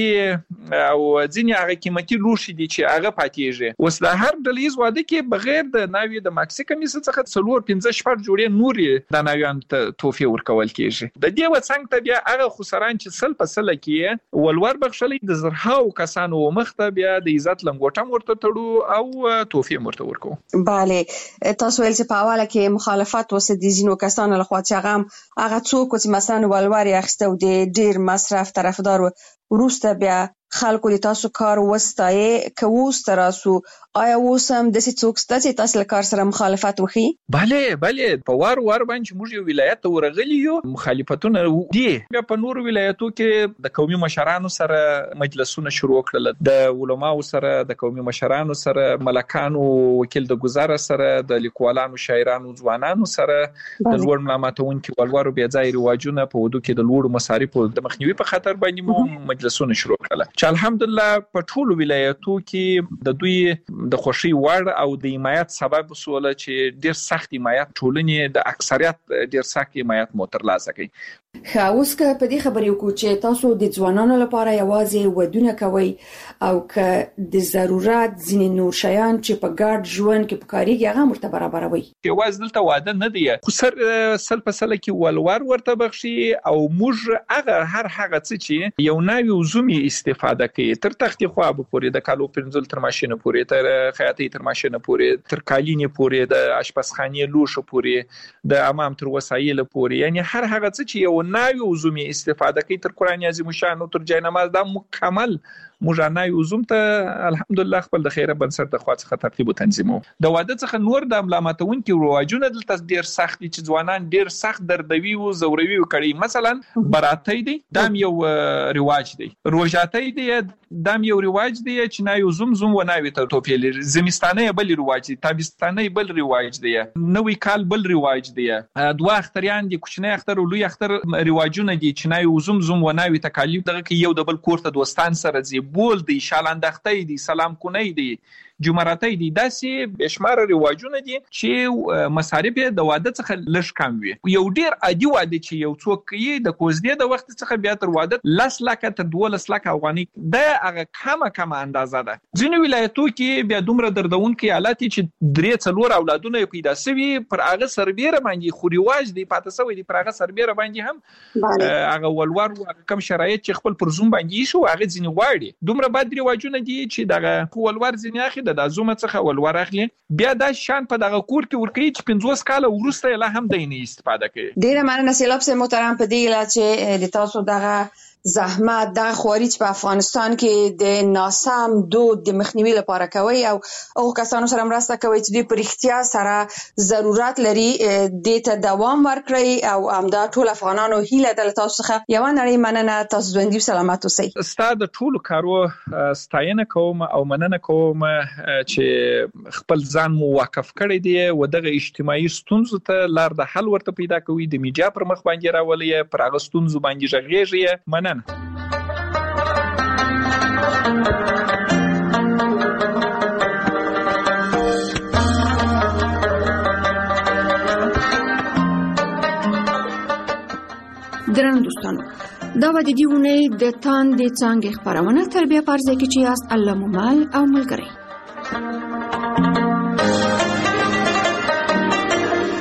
او ځینې هغه قیمتي لوښي دي چې هغه پاتېږي. اوس د هر ډلیز واده کې بغیر د نوي د ماکسي کمیس څخه 15 جوړې نورې د نویان ته توفیه ورکول کېږي. د دې وڅنګ ته بیا هغه خسران چې سل په سل کې ولور بخښلې د زرهاو کسانو مخته بیا د عزت لنګوټم ورته تړو او توفیه ورته ورکو. bale تاسو ول چې په حواله کې مخالفت وسه دي ځینو کسانو له خوا چې هغه څوک چې مثلا ولور یې او د ډیر مصرف طرفدار وروسته بیا خلکو د تاسو کار وستایي کووس تراسو آیا وسم د څوک ستاسو تاسو له کار سره مخالفت وکړي؟ bale په وار باندې موږ یو ولایت ته ورغلی یو مخالفتونه دي. بیا په نور ولایتو کې د قومي مشرانو سره مجلسونه شروع کړل، د علماو سره د قومي مشرانو سره ملکانو وکیل د گزار سره د لیکوالانو شاعرانو ځوانانو سره د لوړ ملامتونکو ولورو بیا ځای رواجونه په ودو کې د لوړ مصارفو د مخنیوي په خاطر باندې مو مجلسونه شروع کړل چې الحمدلله په ټولو ولایتو کې د دوی د خوشي وړ او د حمایت سبب وسوله چې ډیر سخت حمایت ټولنې د اکثریت ډیر سخت حمایت مو ترلاسه کړي. اوس که په دې خبرې وکړو چې تاسو د ځوانانو لپاره یوازې ودونه کوي او که د ضرورت ځینې نور شیان چې په ګډ ژوند کې پکاريږي هغه مرته برابروي. یوازې دلته واده نه دی، خو سل په سل کې ولور ورته بخشي او موږ هغه څه چې یو نوی زومي استفاده کوي تر تختې خو به پورې د کالو پنځل تر ماشینه پورې تر خیاطي تر ماشینه پورې تر کالینې پورې د آشپزخانه لوښو پورې د امام تر وسایل پورې، یعنی هر هغه څه چې یو نوی عضومی استفاده کوي تر قرآن عظیم شان او تر جای نماز دا مکمل موږ نوی عضوم ته الحمدلله خپل د خیره بنسټ د خوا څخه ترتیب او تنظیمو. د واده څخه نور د ملامتونکو رواجونه دلته ډیر سخت دي چې ځوانان ډیر سخت دردوي او زوروي کوي. مثلا براتی دی دام یو رواج دی، روژاتی دی دام یو رواج دی چې نوی عضوم و نوی ته توفیل، زمستانه بل رواج دی، تابستانه بل رواج دی، نوی کال بل رواج دی، دوه اختریان دي، کوچنی اختر او لوی اختر رواجونه دي چې نوی عضوم و نوی تکالیف دغه کې یو د بل کور ته دوستان سره زی بول دی، شالاندختۍ دی، سلام کونی دی، جمعراتۍ دي، داسې بشمار رواجونه دي چې مصارف د واده څخه لږ کم وي. یو ډیر عادي واده چې یو څوک یې د کوزدې د وخت څخه بیا تر واده 10 لک تر 12 لک افغاني د هغه کمه اندازه ده. ځینې ولایتو کې بیا دومره دردونکي حالت چې 3-4 اولادونه پیدا شوي پر هغه سربېره باندې خو رواج دی پاتې شوی دی، پر هغه سربېره باندې هم هغه ولور او کم شرایط چې خپل پر زوم باندې شو هغه ځینې واړي دومره بد رواجونه دي چې دغه ولور ځینې اخی د زومه څخه ولور اخلي بیا دا شان په دغه کور کې ورکی چې 50 کال ورسته لا هم د نه استفاده کوي. ډیره مننه سیلاب سه محترم په دې لا چې د تاسو دغه زحمت د خوارج په افغانستان کې د ناسم دود د مخنیوي لپاره کوي او کسانو سره مرسته کوي چې د پرختیا سره ضرورت لري د ته دوام ورکړي او همدا ټول افغانانو هیله د تاسو څخه یو نړۍ مننه. تاسو ژوندۍ سلامت اوسئ. ستاسو د ټولو کارو ستاینه کوم او مننه کوم چې خپل ځان مو واقف کړی دی او دغه اجتماعي ستونزو ته لار د حل ورته پیدا کوي، د میډیا پر مخ باندې راولي، پر هغه ستونزو باندې ژغېږي. مننه. درنو دوستانو، دا و د دې ونې د تاندې څانګې خپرونه تربیه پرځای کې چې یاست الله ممل او ملګری.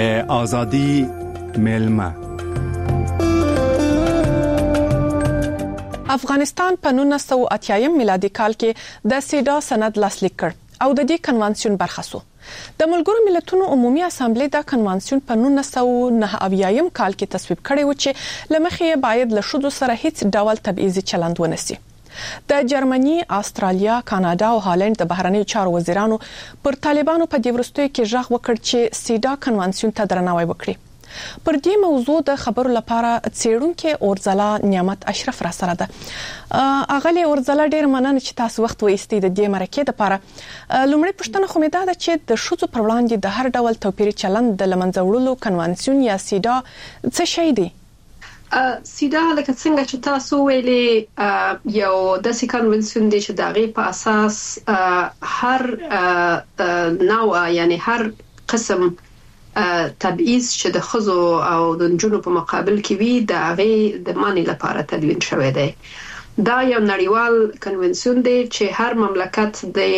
د آزادی میلمه. افغانستان په 1980 میلادي کال کې د سیډا سند لاسلیک کړ او د دې کنوانسیون برخه شو. د ملګرو ملتونو عمومي اسامبلې د کنوانسیون په 1989 کال کې تصویب کړی و چې لمخې باید له شذو سره هیڅ ډول تبعیضي چلند ونسی. د جرمني، استرالیا، کاناډا او هالند د بهرنیو چارو وزیرانو پر طالبانو په دې وروستیو کې ژغ وکړ چې سیډا کنوانسیون ته درناوی وکړي. پر دې موضوع د خبرو لپاره څېړونکو اورځلا نعمت اشرف را سره ده. اغلی اورځلا ډېر مننه چې تاسو وخت وایستئ د دې مرکې لپاره. لومړی پوښتنه خو مې ده چې د شذو پر وړاندې د هر ډول توپیري چلند د لمنځه وړلو کنوانسیون یا سیډا څه شی دی؟ سیدا لکه څنګه چې تاسو ویلي یو داسې کنونسیون دی چې د هغې په اساس هر نوع یعنی هر قسم تبعیض چې د ښځو او د نجونو په مقابل کې وي د هغې د منع لپاره تدوین شوی دی. دا یو نړیوال کنونسیون دی چې هر مملکت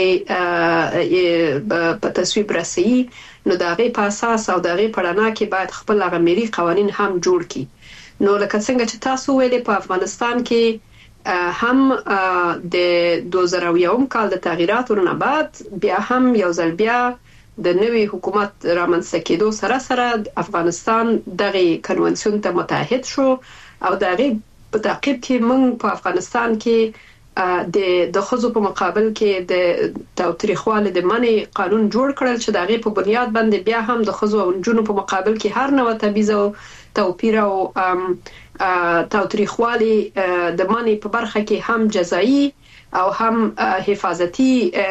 د په تصویب رسوي، نو د هغې په اساس او د هغې په رڼا کې باید خپل هغه ملي قوانین هم جوړ کړي. نو لکه څنګه چې تاسو ویلي په افغانستان کې هم د 2001 کال د تغییراتو نه بعد بیا هم یو ځل بیا د نوي حکومت رامنځته کېدو سره سره افغانستان دغه کنونسیون ته متحد شو او دغه په تعقیب کې موږ په افغانستان کې د ښځو په مقابل کې د تاوتریخوالي د منع قانون جوړ کړل چې دغه په بنیاد باندې بیا هم د ښځو او نجونو په مقابل کې هر نوع تبعیض او توپیر او تاوتریخوالي د منع په برخه کې هم جزایی او هم حفاظتي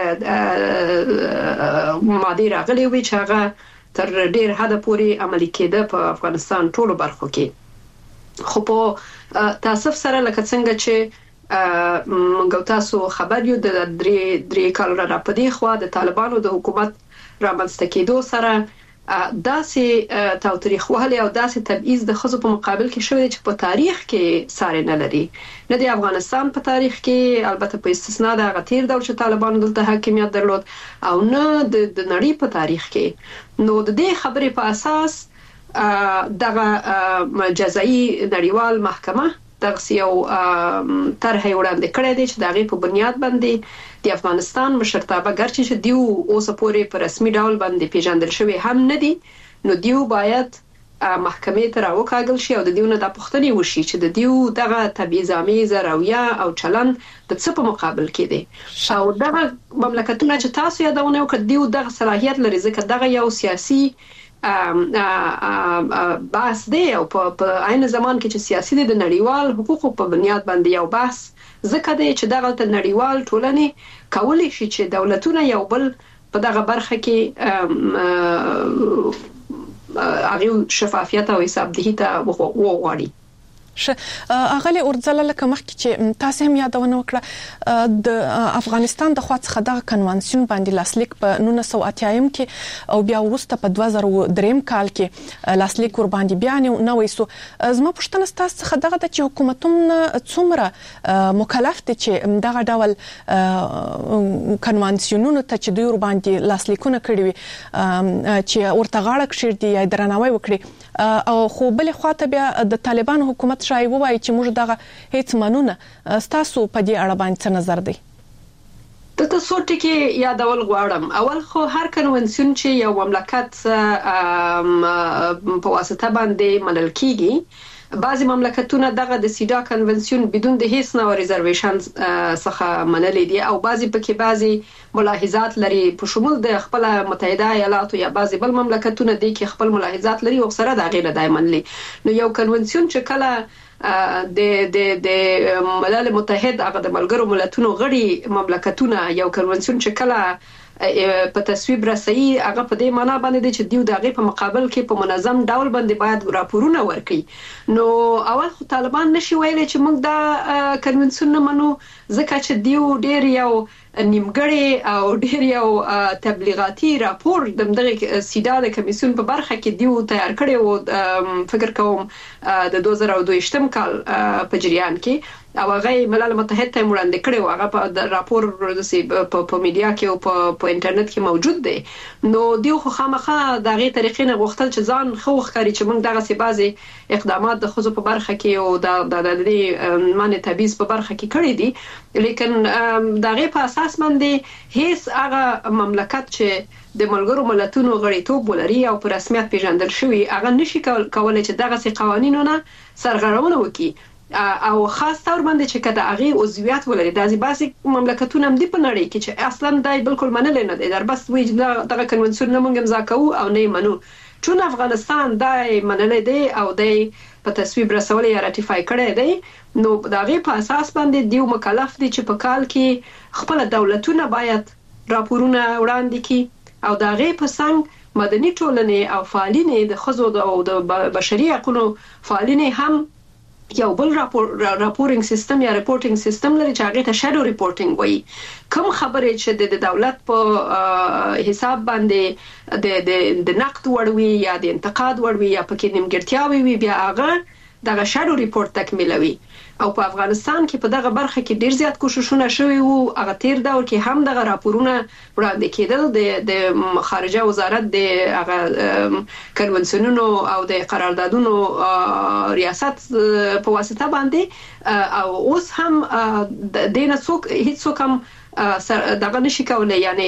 ماده راغلي وي چې هغه تر ډیر حد پورې عملي کېده په افغانستان ټولو برخو کې. خو په تاسف سره لکه څنګه چې موږ تاسو خبر یو د درې کال را پدې خو د طالبانو د حکومت رامنځته کېدو سره داسې تاوتریخوالي او داسې تبعیض د ښځو په مقابل کې شوی چې په تاریخ کې ساری نه لري، نه د افغانستان په تاریخ کې، البته په استثناء د هغه تیر دور چې طالبانو دلته حاکمیت درلود او نه د نړۍ په تاریخ کې. نو د دې خبرې په اساس دغه جزایی نړیوال محکمه دغه یو طرح وړاندې کړی دی چې دغه په بنیاد باندې د افغانستان مشرتابه ګرچې چې دیو اوس پورې په رسمي ډول باندې پیژندل شوی هم نه دي، نو دیو باید محکمې ته راوکاږل شي او د دیو نه د پوښتنې وشي چې د دیو دغه تبعیض‌آمیزه رویه او چلند د څه په مقابل کې دی او دغه مملکتونه چې تاسو یادونه وکړه دیو دغه صلاحیت لري ځکه دغه یو سیاسي بحث دی او په عین زمان کې چې سیاسي دی د نړیوال حقوقو په بنیاد باندې یو بحث ځکه دی چې دغه نړیوال ټولنې کولی شي چې دولتونه یو بل په دغه برخه کې هغه شفافیت او حسابدهي ته وغواړي. اغلی اورځلا لکه مخکې چې تاسو هم یادونه وکړه د افغانستان د خوا څخه د کنوانسیون باندې لاسلیک په 1980 کې او بیا وروسته په 2003 کال کې لاسلیک ور باندې بیا نه وایسو. زما پوښتنه ستاسو څخه دغه د چې حکومتونه څومره مکلف دي چې دغه ډول کنوانسیونونو ته چې دوی ور باندې لاسلیکونه کړی وي چې ورته غاړه کښیږدي یا درناوی وکړي او خو بل خواته بیا د طالبان حکومت شای وایي چې موږ دغه هیڅ منونه. تاسو په دې اړه باندې څه نظر دی؟ دلته څو ټکي یادول غواړم. اول خو هر کنونسیون چې یو مملکت په واسطه باندې منل کیږي، بعضی مملکتونه دغه د سیډا کنونسیون بدون د هیڅ نوع ریزرویشن څخه منلي دي او بعضی پکې بعضی ملاحظات لري په شمول د خپل متحده ایالاتو یا بعضی بل مملکتونه دي کې خپل ملاحظات لري او سره د غیر دایمن لري. نو یو کنونسیون چې کله د ملل متحد هغه د ملګرو ملتونو غړي مملکتونه یو کنونسیون چې کله په تصویب رسي هغه په دې معنی باندې چې دیو دغه په مقابل کې په منظم ډول باندې باید راپورونه ورکړي. نو اول خو طالبان نشي ویلي چې موږ دا کنونسیون نه منو ځکه چې دیو ډیر یو نیمګړی او ډیر یو تبلیغاتي راپور دغه سیدا د کمیسیون په برخه کې دیو تیار کړی او فکر کوم د 2022م کال په جریان کې او هغه ملل متحد ته وړاندې کړی او هغه په راپور په میډیا کې او په انټرنیټ کې موجود دی نو دیو خو خامخا دغه طریقې نه غوښتل چې ځان خو ښکاري چې موږ دغه سی بازي اقدامات د خزو په برخه کې او د مانه تبعیض په برخه کې کړی دي لیکن دغه په اساس باندې هیڅ هغه مملکت چې د ملګرو ملتونو غړیتوب ولري او په رسمیت پیژندل شوی هغه نشي کولای چې دغه سی قوانینونه سرغړونه وکړي او خاص تور باندې چې کده هغه عضویت ولري د ځباسي مملکتونو هم دی په نړۍ کې چې اصلا دای بالکل منل نه دي در بس وی دغه کنونسیون نه مونږ امضا کوو او نه منو چون افغانستان دای منل دی او دای په تصویب رسول یا راتیفای کړی دی نو دغه په اساس باندې دیو مکلف دي چې په کال کې خپل دولتونه باید راپورونه وړاندې کړي او دغه په څنګه مدني ټولنې او فعالین د خزو او د بشري حقوقو فعالین هم یو بل راپورینګ سیستم یا ریپورټینګ سیستم لري چې هغه ته شادو ریپورټینګ وایي کوم خبرې چې د دولت په حساب باندې د نقد وړوي یا د انتقاد وړوي یا پکې نیمګړتیاوي وي بیا هغه دغه شادو ریپورت تکمیلوي او په افغانستان کې په دغه برخه کې ډیر زیات کوششونه شوي وو هغه تیر دور کې هم دغه راپورونه وړاندې کېدل د خارجه وزارت د هغه کنونسیونونو او د قراردادونو ریاست په واسطه باندې او اوس هم د دینه څوک هیڅ څوک هم دغه نشي کولای یعنی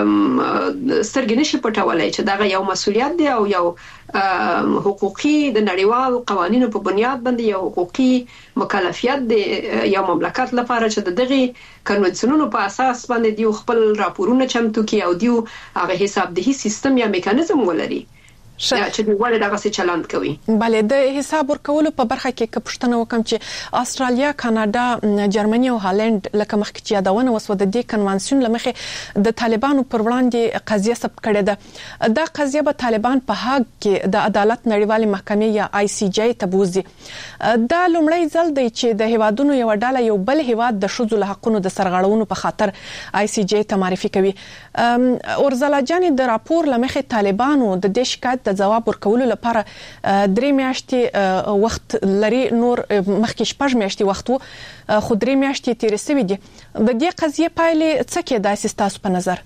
سترګې نشي پټولای چې دغه یو مسولیت دی او یو حقوقي د نړیوال قوانینو په بنیاد باندې یو حقوقي مکلفیت دی یو مملکت لپاره چې دغه کنونسیونونو په اساس باندې دیو خپل راپورونه چمتو کوي او دیو هغه حسابدهي سیستم یا میکانیزم ولري چې دوی دغه څه چلند کوي بله د حساب ورکولو په برخه کې کپشتنه وکم چې استرالیا کاناډا جرمني او هالند لکه مخکې چې یادونه وسو د دې کنوانسیون لمخې د طالبانو پر وړاندې قضیه ثبت کړې ده دا قضیه به طالبان په هاګ کې د عدالت نړیوالې محکمې یا آی سی جی ته بوزي دا لومړی ځل دی چې د هیوادونو یو ډله یو بل هیواد د شذو له حقونو د سرغړونو په خاطر آی سی جی ته معرفي کوي اورزلا جان د راپور لمخې طالبانو د دې شکایت د جواب ورکولو لپاره 3 میاشتې وخت لري نور مخکې 6 میاشتې وخت خو 3 میاشتې تیر شوی دي د دې قضیه پایلې څه کې داسې تاسو په نظر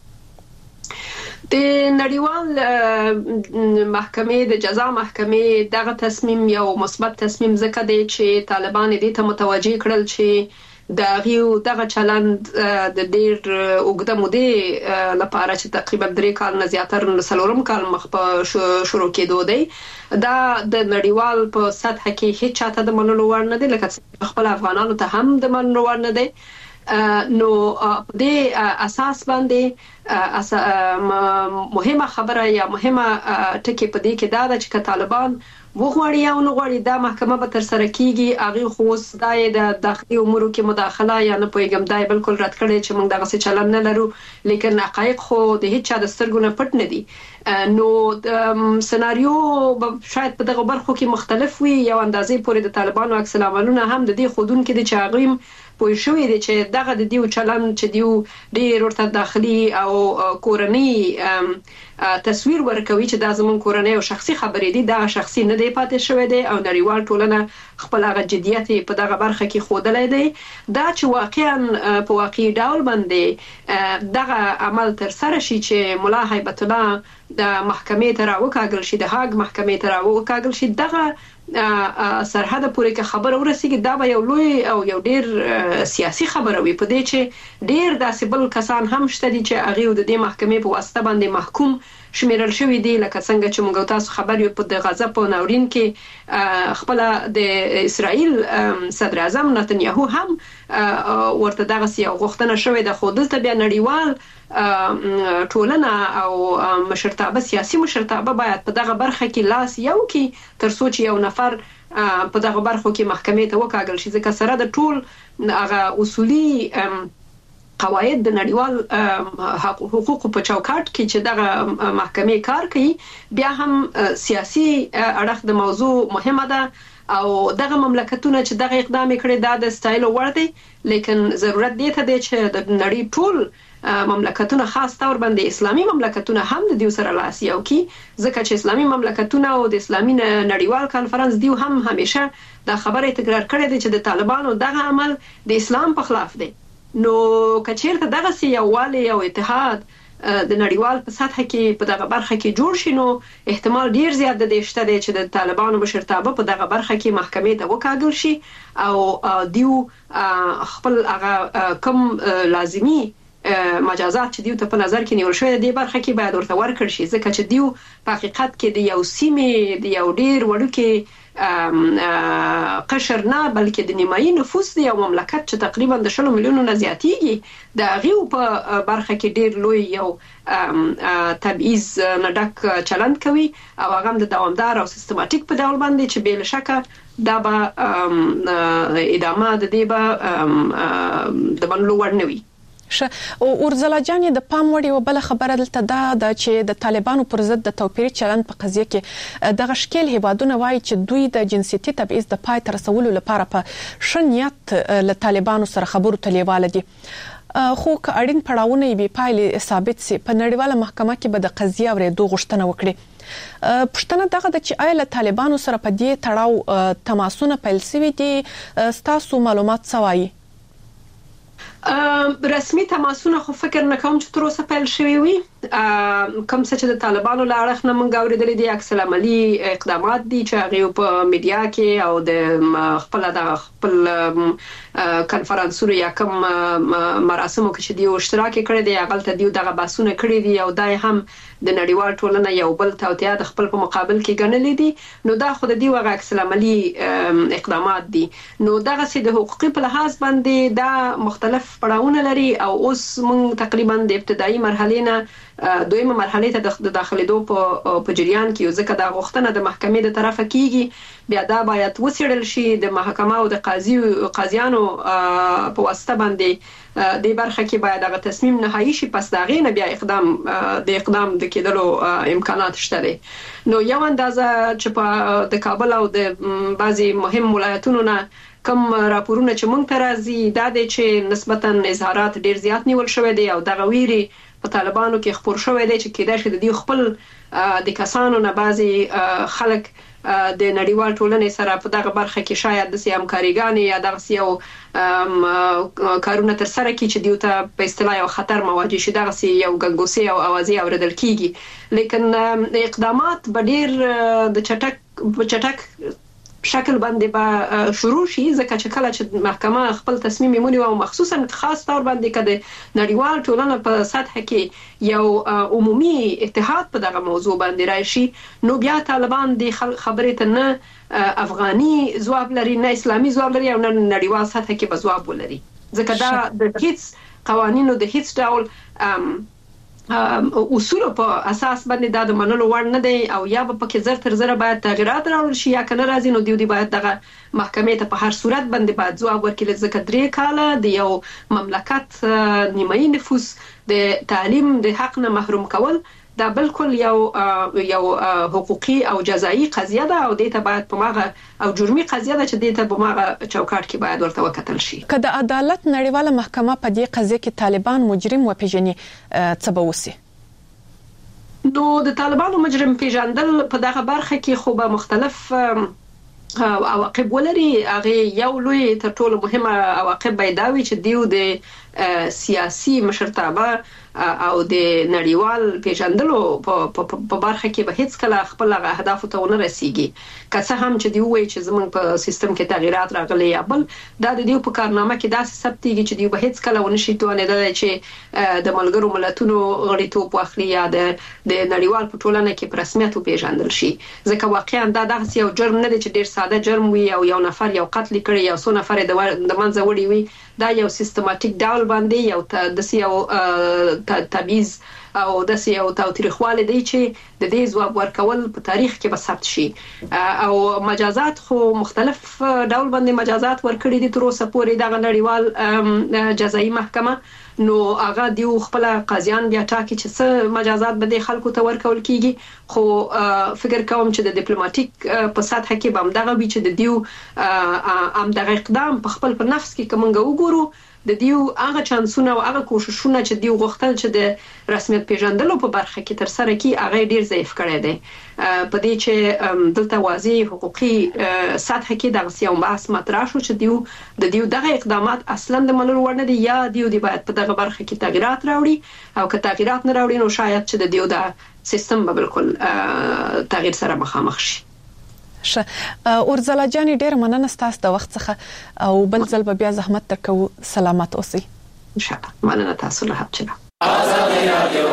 د نړیوال محکمې د جزا محکمې دغه تصمیم یو مثبت تصمیم ځکه دی چې طالبان دې ته متوجه کړل چې دغه چلند د ډیر اوږده مودې لپاره چې تقریبا 3 کال نه زیاتره نسلورم کال مخ په شروع کېدو دی دا د نړیوال په سطح کې هیڅ چاته د منلو وړ نه دی لکه خپل افغانانو ته هم د منلو وړ نه دی نو د اساس باندې مهمه خبره یا مهمه ټکی په دې کې دا ده چې طالبان وغواړي او نو غواړي دا محکمه به تر سره کیږي هغه خو د داخلي امورو کې مداخله یا نه پويګم دای بالکل رد کړي چې موږ دغه څه چلن نه لرو لیکن حقایق خو د هیڅ چا د سترګو نه پټ نه دي نو سناریو شاید په دغه برخو کې مختلف وي یو اندازې پورې د طالبانو عکس العملونه هم د دې خودون کې د چاغیم پوه شوې دي چې دغه د دیو چلن چې دیو ډیر ورته داخلي او کورنۍ تصویر ورکوي چې دا زمون کورنۍ او شخصي خبرې دي دا شخصي نه دی پاتې شوی دی او نړیوال ټولنه خپل هغه جديت په دغه برخه کې خودلای دی دا چې واقعا په واقعي ډول باندې دغه عمل تر سره شي چې مولا هیبت الله د محکمې ته راوکاږل شي د هاګ محکمې ته راوکاږل شي دغه سرحد پورې کې خبر ورسیږي دا به یو لوی او یو ډیر سیاسي خبره وي په دې چې ډیر داسې بل کسان هم شته دي چې هغه د دې محکمې په واسطه باندې محکوم شمیرل شوی دی لکه څنګه چې موږ تاسو خبر یو په غزا په ناورین کې خپل د اسرائیل صدر اعظم نتنیاهو هم ورته دغه یو غوښتنه شوې ده خو دلته بیا نړیوال ټولنه او مشرتابه سیاسي مشرتابه باید په دغه برخه کې لاس یو کې تر څو چې یو نفر په دغه برخو کې محکمې ته وکاږل شي ځکه سره د ټول هغه اصولي قواعد د نړیوال حقوقو په چوکاټ کې چې دغه محکمې کار کوي بیا هم سیاسي اړخ د موضوع مهمه ده او دغه مملکتونه چې دغه اقدام کړي دا د ستایلو وړ دی لیکن ضرورت دی ته چې د نړۍ ټول مملکتونه خاص تور باندې اسلامي مملکتونه هم د دیو سره لاس یو کی ځکه چې اسلامي مملکتونه او د اسلامي نړیوال کانفرنس دیو هم همیشه دا خبره تکرار کړې ده چې د طالبانو دغه عمل د اسلام په خلاف دی نو کچیرته دغه سیاوالي او اتحاد د نړیوال په سطح کې په دغه برخه کې جوړ شي نو احتمال ډیر زیات د دې شته دی چې د طالبانو مشرتابه په دغه برخه کې محکمې ته وکاږل شي او دیو خپل هغه کم لازمی مجازات چې دیو ته په نظر کې نیول شوی دی برخه کې باید ورته ورکړ شي ځکه چې دیو په حقیقت کې د یو سیمې د یو ډیر وړوکی قشر نه بلکې د نیمایي نفوس دی او مملکت چې تقریبا د 10 میلیونو نه زیاتیږي د غیو په برخه کې ډیر لوی یو تبعیض نډک چلند کوي او هغه د دوامدار او سیستماتیک په ډول باندې چې بل شکه دا به ادامه د دې به د منلو وړ نه وي او اورزلا جان د پام وړي او بل خبره دلته دا چې د طالبانو پر ضد د توپیري چلند په قضیه کې دغه شکل هیوادونه وایي چې دوی د جنسيتي تبعیض د پای تر رسولو لپاره په شنیت له طالبانو سره خبرو ته لیواله دي خو که اړین پړاوونه به پایلې ثابت سي په نړیواله محکمه کې به د قضیه اورېدو غوښتنه وکړي پښتنه دغه د چې آیا له طالبانو سره په دې تړاو تماسونه پیل شوي دي ستاسو معلومات سوایي رسمي تماسونه خو فکر نه کوم چې تر اوسه پیل شوي وي کوم څه چې د طالبانو له اړخ نه مونږ اورېدلې دي عکس العملي اقدامات دي چې هغه په میډیا کې او د خپل کانفرنسونو یا کوم مراسمو کې چې دی اشتراک کړی دی هغه ته دی دغه باسونه کړی دي او دای هم د نړیوال ټولنه یو بل توطئه د خپل په مقابل کې ګڼلې دي نو دا خو د دی وغه عکس العملي اقدامات دي نو دغه سي د حقوقي په لحاظ باندې دا مختلف پړاوونه لري او اوس موږ تقریبا د ابتدایي مرحله نه دویمه مرحله ته د داخليدو په جریان کې ځکه دا غوښتنه د محکمې د طرفه کیږي بیا دا باید وڅېړل شي د محکمه او د قاضیانو په واسطه باندې د برخه کې باید هغه تصمیم نهایی شي پس دا غینه بیا اقدام د کېدلو امکانات شته دي نو یو اندازه چې په د کابل او د بعضي مهم ولایتونو نه کوم راپورونه چې مونږ ته راځي دا د چې نسبتاً اظهارات ډیر زیات نیول شوی دی او دغه ویري په طالبانو کې خبر شوی دی چې کېدای شي د دې خپل د کسانو نه بعضي خلک د نړیوال ټولنې سره په دغه برخه کې شاید د سیام کاریګانی یا دغه یو کارونه تر سره کې چې دیو ته په اصطلاح یو خطر مواجه شي دغه یو ګنګوسي او اوازې اوریدل کیږي لیکن اقدامات به ډیر د چټک شکل باندې به شروع شي ځکه چې کله چې محکمه خپل تصمیم نیولي او مخصوصا خاص تور باندې کده نړیوال ټولنه په سطح کې یو عمومي اتحاد په دغه موضوع باندې راشي نو بیا طالبان د خبرې ته نه افغاني ځواب لري نه اسلامي ځواب لري او نه نړیوال سطح کې به ځواب ولري ځکه دا د هیڅ قوانینو د هیڅ ډول اصول په اساس باندې دا د منلو وړ نه دی او یا به پکې زر تر زر باید تغیرات راوړل شي یا کنه راځي نو دی باید دغه محکمې ته په هر صورت باندې باید ځواب ورکړي ځکه 3 کاله د یو مملکت نیمایي نفوس د تعلیم د حق نه محروم کول دا بالکل یو حقوقي او جزایی قضیه ده او دې ته باید په ماغه او جرمي قضیه ده چې دې ته په ماغه چوکاټ کې باید ورته وکتل شي که د عدالت نړیواله محکمه په دې قضیه کې طالبان مجرم وپیژني څه به وسی نو د طالبانو مجرم پیژندل په دغه برخه کې خو به مختلف عواقب ولري هغه یو لوی تر ټولو مهمه عواقب پیداوي چې دیو د سیاسي مشرتابه او د نړیوال پیژندلو په برخه کې به هیڅ کله خپل اهداف ته ونه رسیږي که څه هم چې دی وایي چې زموږ په سیستم کې تغیرات راغلي یا بل دا د دیو په کارنامه کې داسې ثبتېږي چې دی به هیڅ کله ونه شي توانېدلی چې د ملګرو ملتونو غړیتوب واخلي یا د نړیوال په ټولنه کې په رسمیت وپیژندل شي ځکه واقعا دا دغه یو جرم نه دی چې ډیر ساده جرم وي او یو نفر یو قتل کړي یا څو نفر د منځه وړي وي دا یو سیستماتیک ډول باندې یو د یو تبعیض او د یو تاوتریخواله دی چې د دې ځواب ورکول په تاریخ کې به ثبت شي او مجازات خو مختلف ډول باندې مجازات ورکړي دي تر اوسه پورې د نړیوال جزایي محکمه نو هغه دیو خپل قاضیان بیا ټاکي چې څه مجازات به د خلکو ته ورکول کیږي خو فکر کوم چې د ډیپلوماټیک په سطح کې به همدغه وي چې د دیو همدغه اقدام په خپل په نفس کې کومنګ وګورو د دیو هغه چانسونه او هغه کوششونه چې دیو غوښتل چې د رسمیت پیژندلو په برخه کې تر سره کی هغه ډیر ضعیف کړی دی په دې چې دلته واضح حقوقي سطح کې د سیاو بحث مطرح شو چې د دیو دغه اقدامات اصلا د منلو وړ نه دي یا دیو دی باید په دغه برخه کې تغیرات راوړي او که تغیرات نه راوړي نو شاید چې د دیو د سیستم به بالکل تغییر سره مخامخ شي اورزلا جان ډیر مننه ستاسو د وخت څخه او بل ځل بیا زحمت درکو سلامت اوسئ ان شاء الله مننه تاسو له حاضر آزاد رادیو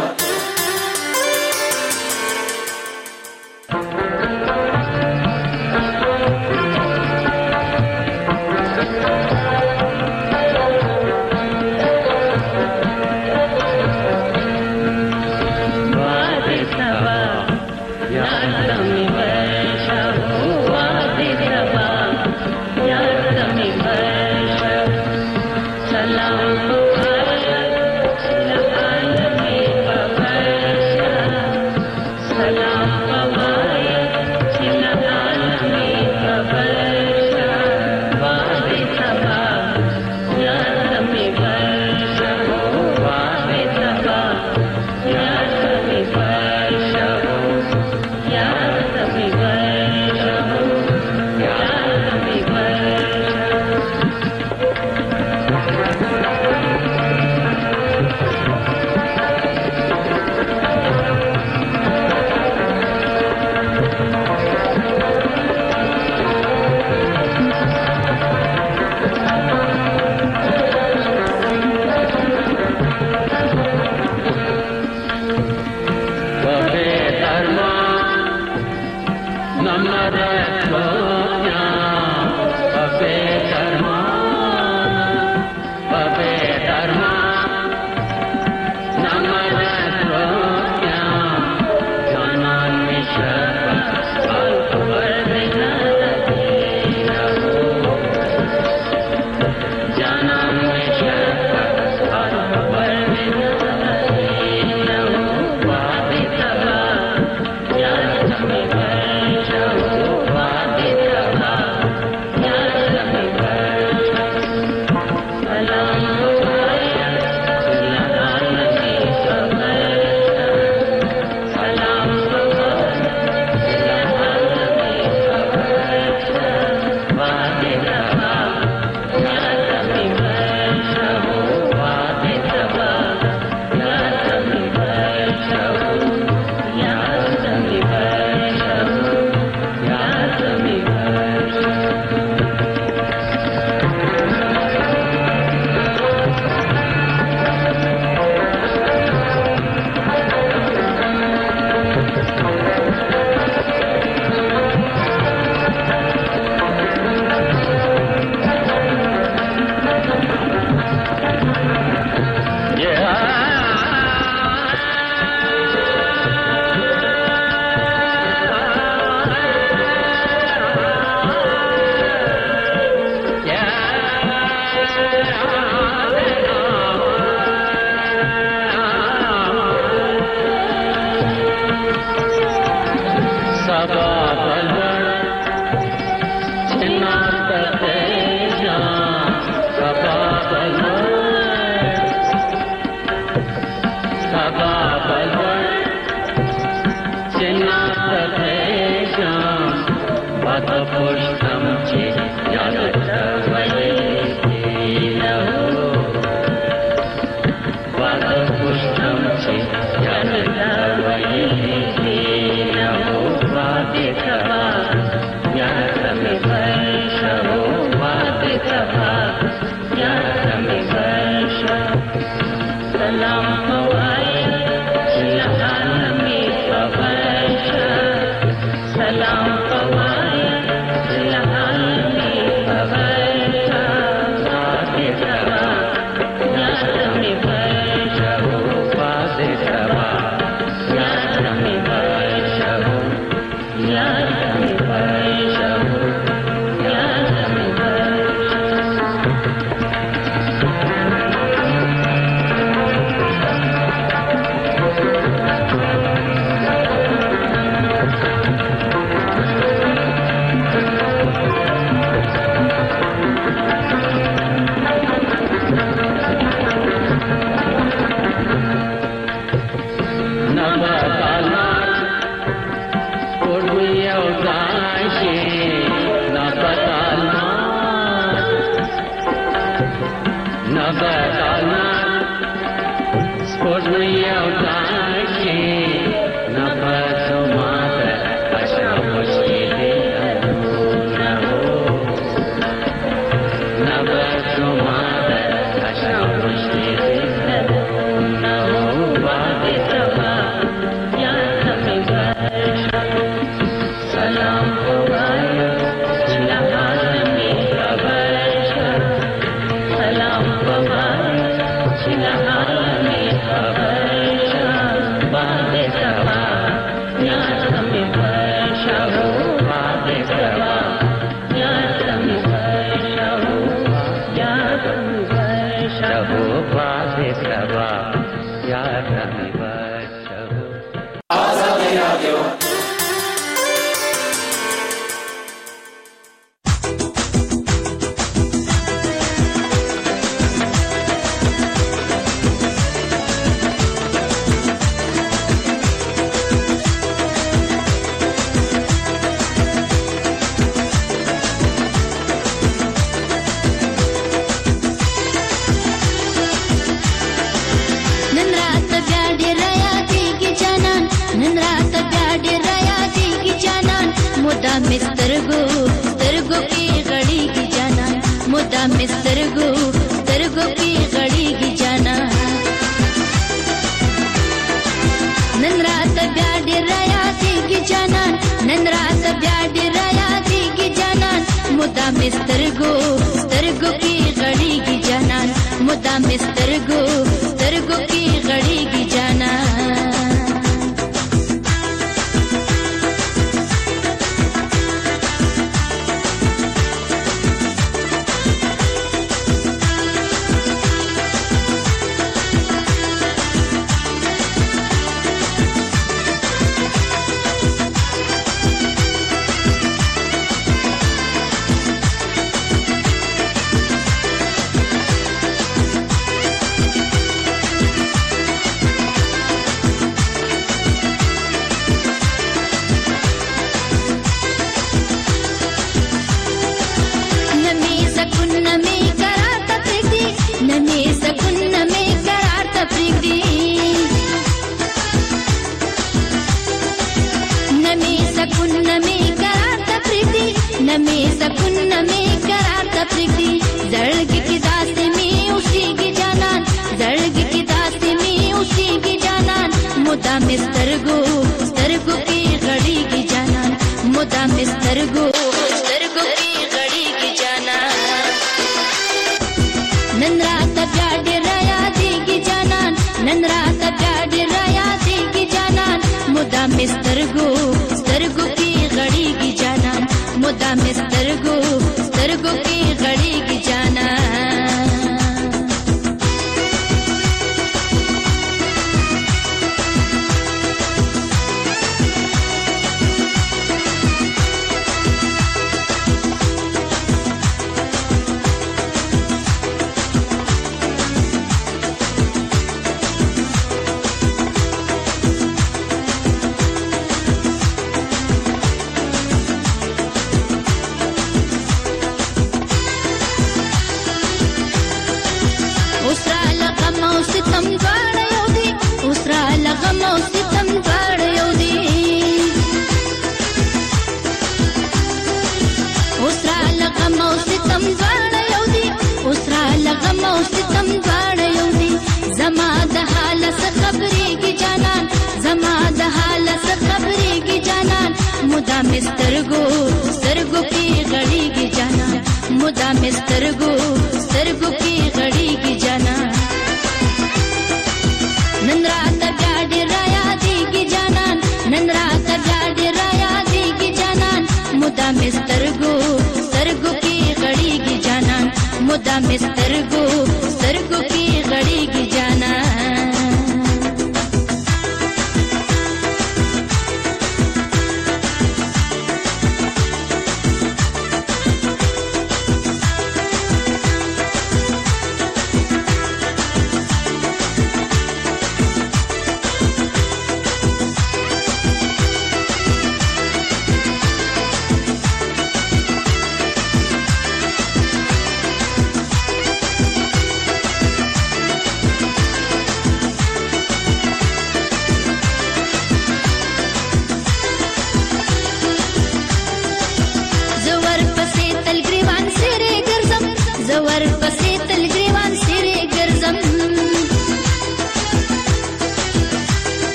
Bye.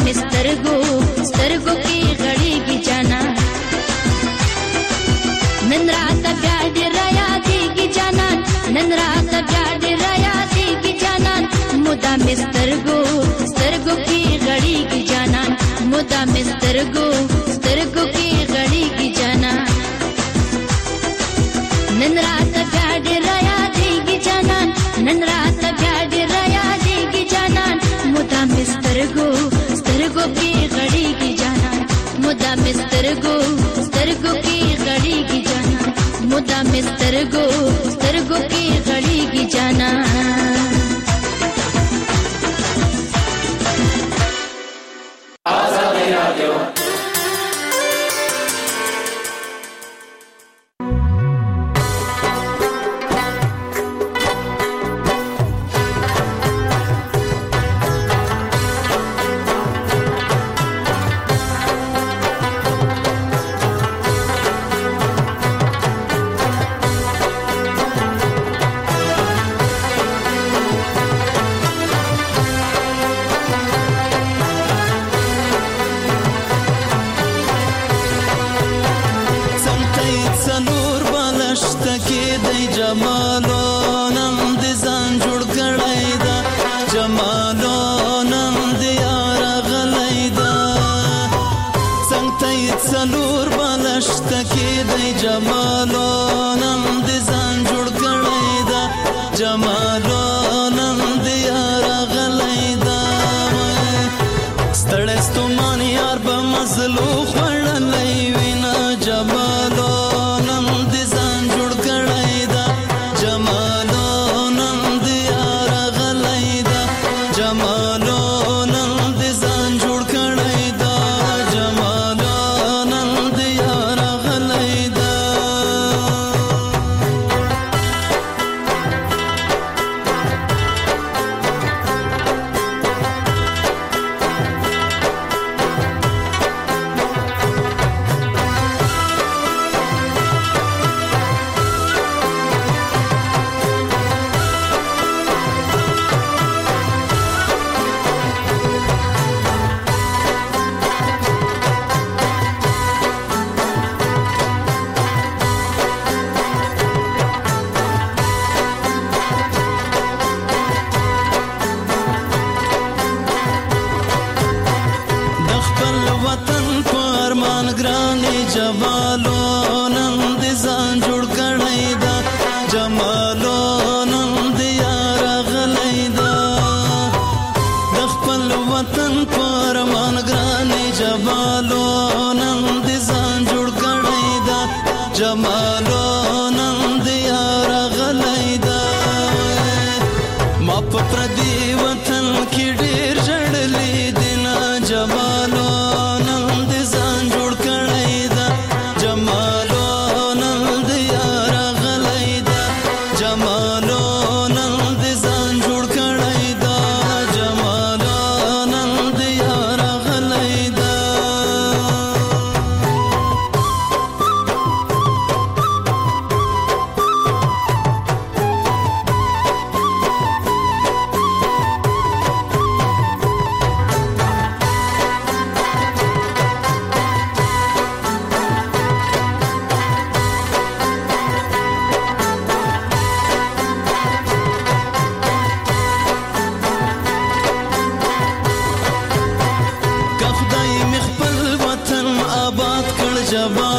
مسترګو سترګو کې غړېږي جانا نن راته بیا ډېر یادېږي جانان نن راته بیا ډېر یادېږي جانان مدا مسترګو سترګو کې غړېږي جانان مدا مسترګو سترګو کې غړېږي جانان نن راته بیا ډېر یادېږي جانان نن راته بیا ډېر یادېږي جانان مدا مسترګو سترګو کې غړېږي جانان مدا مسترګو سترګو کې غړېږي جانان مدا مسترګو سترګو کې غړېږي جانان آزادی رادیو جبا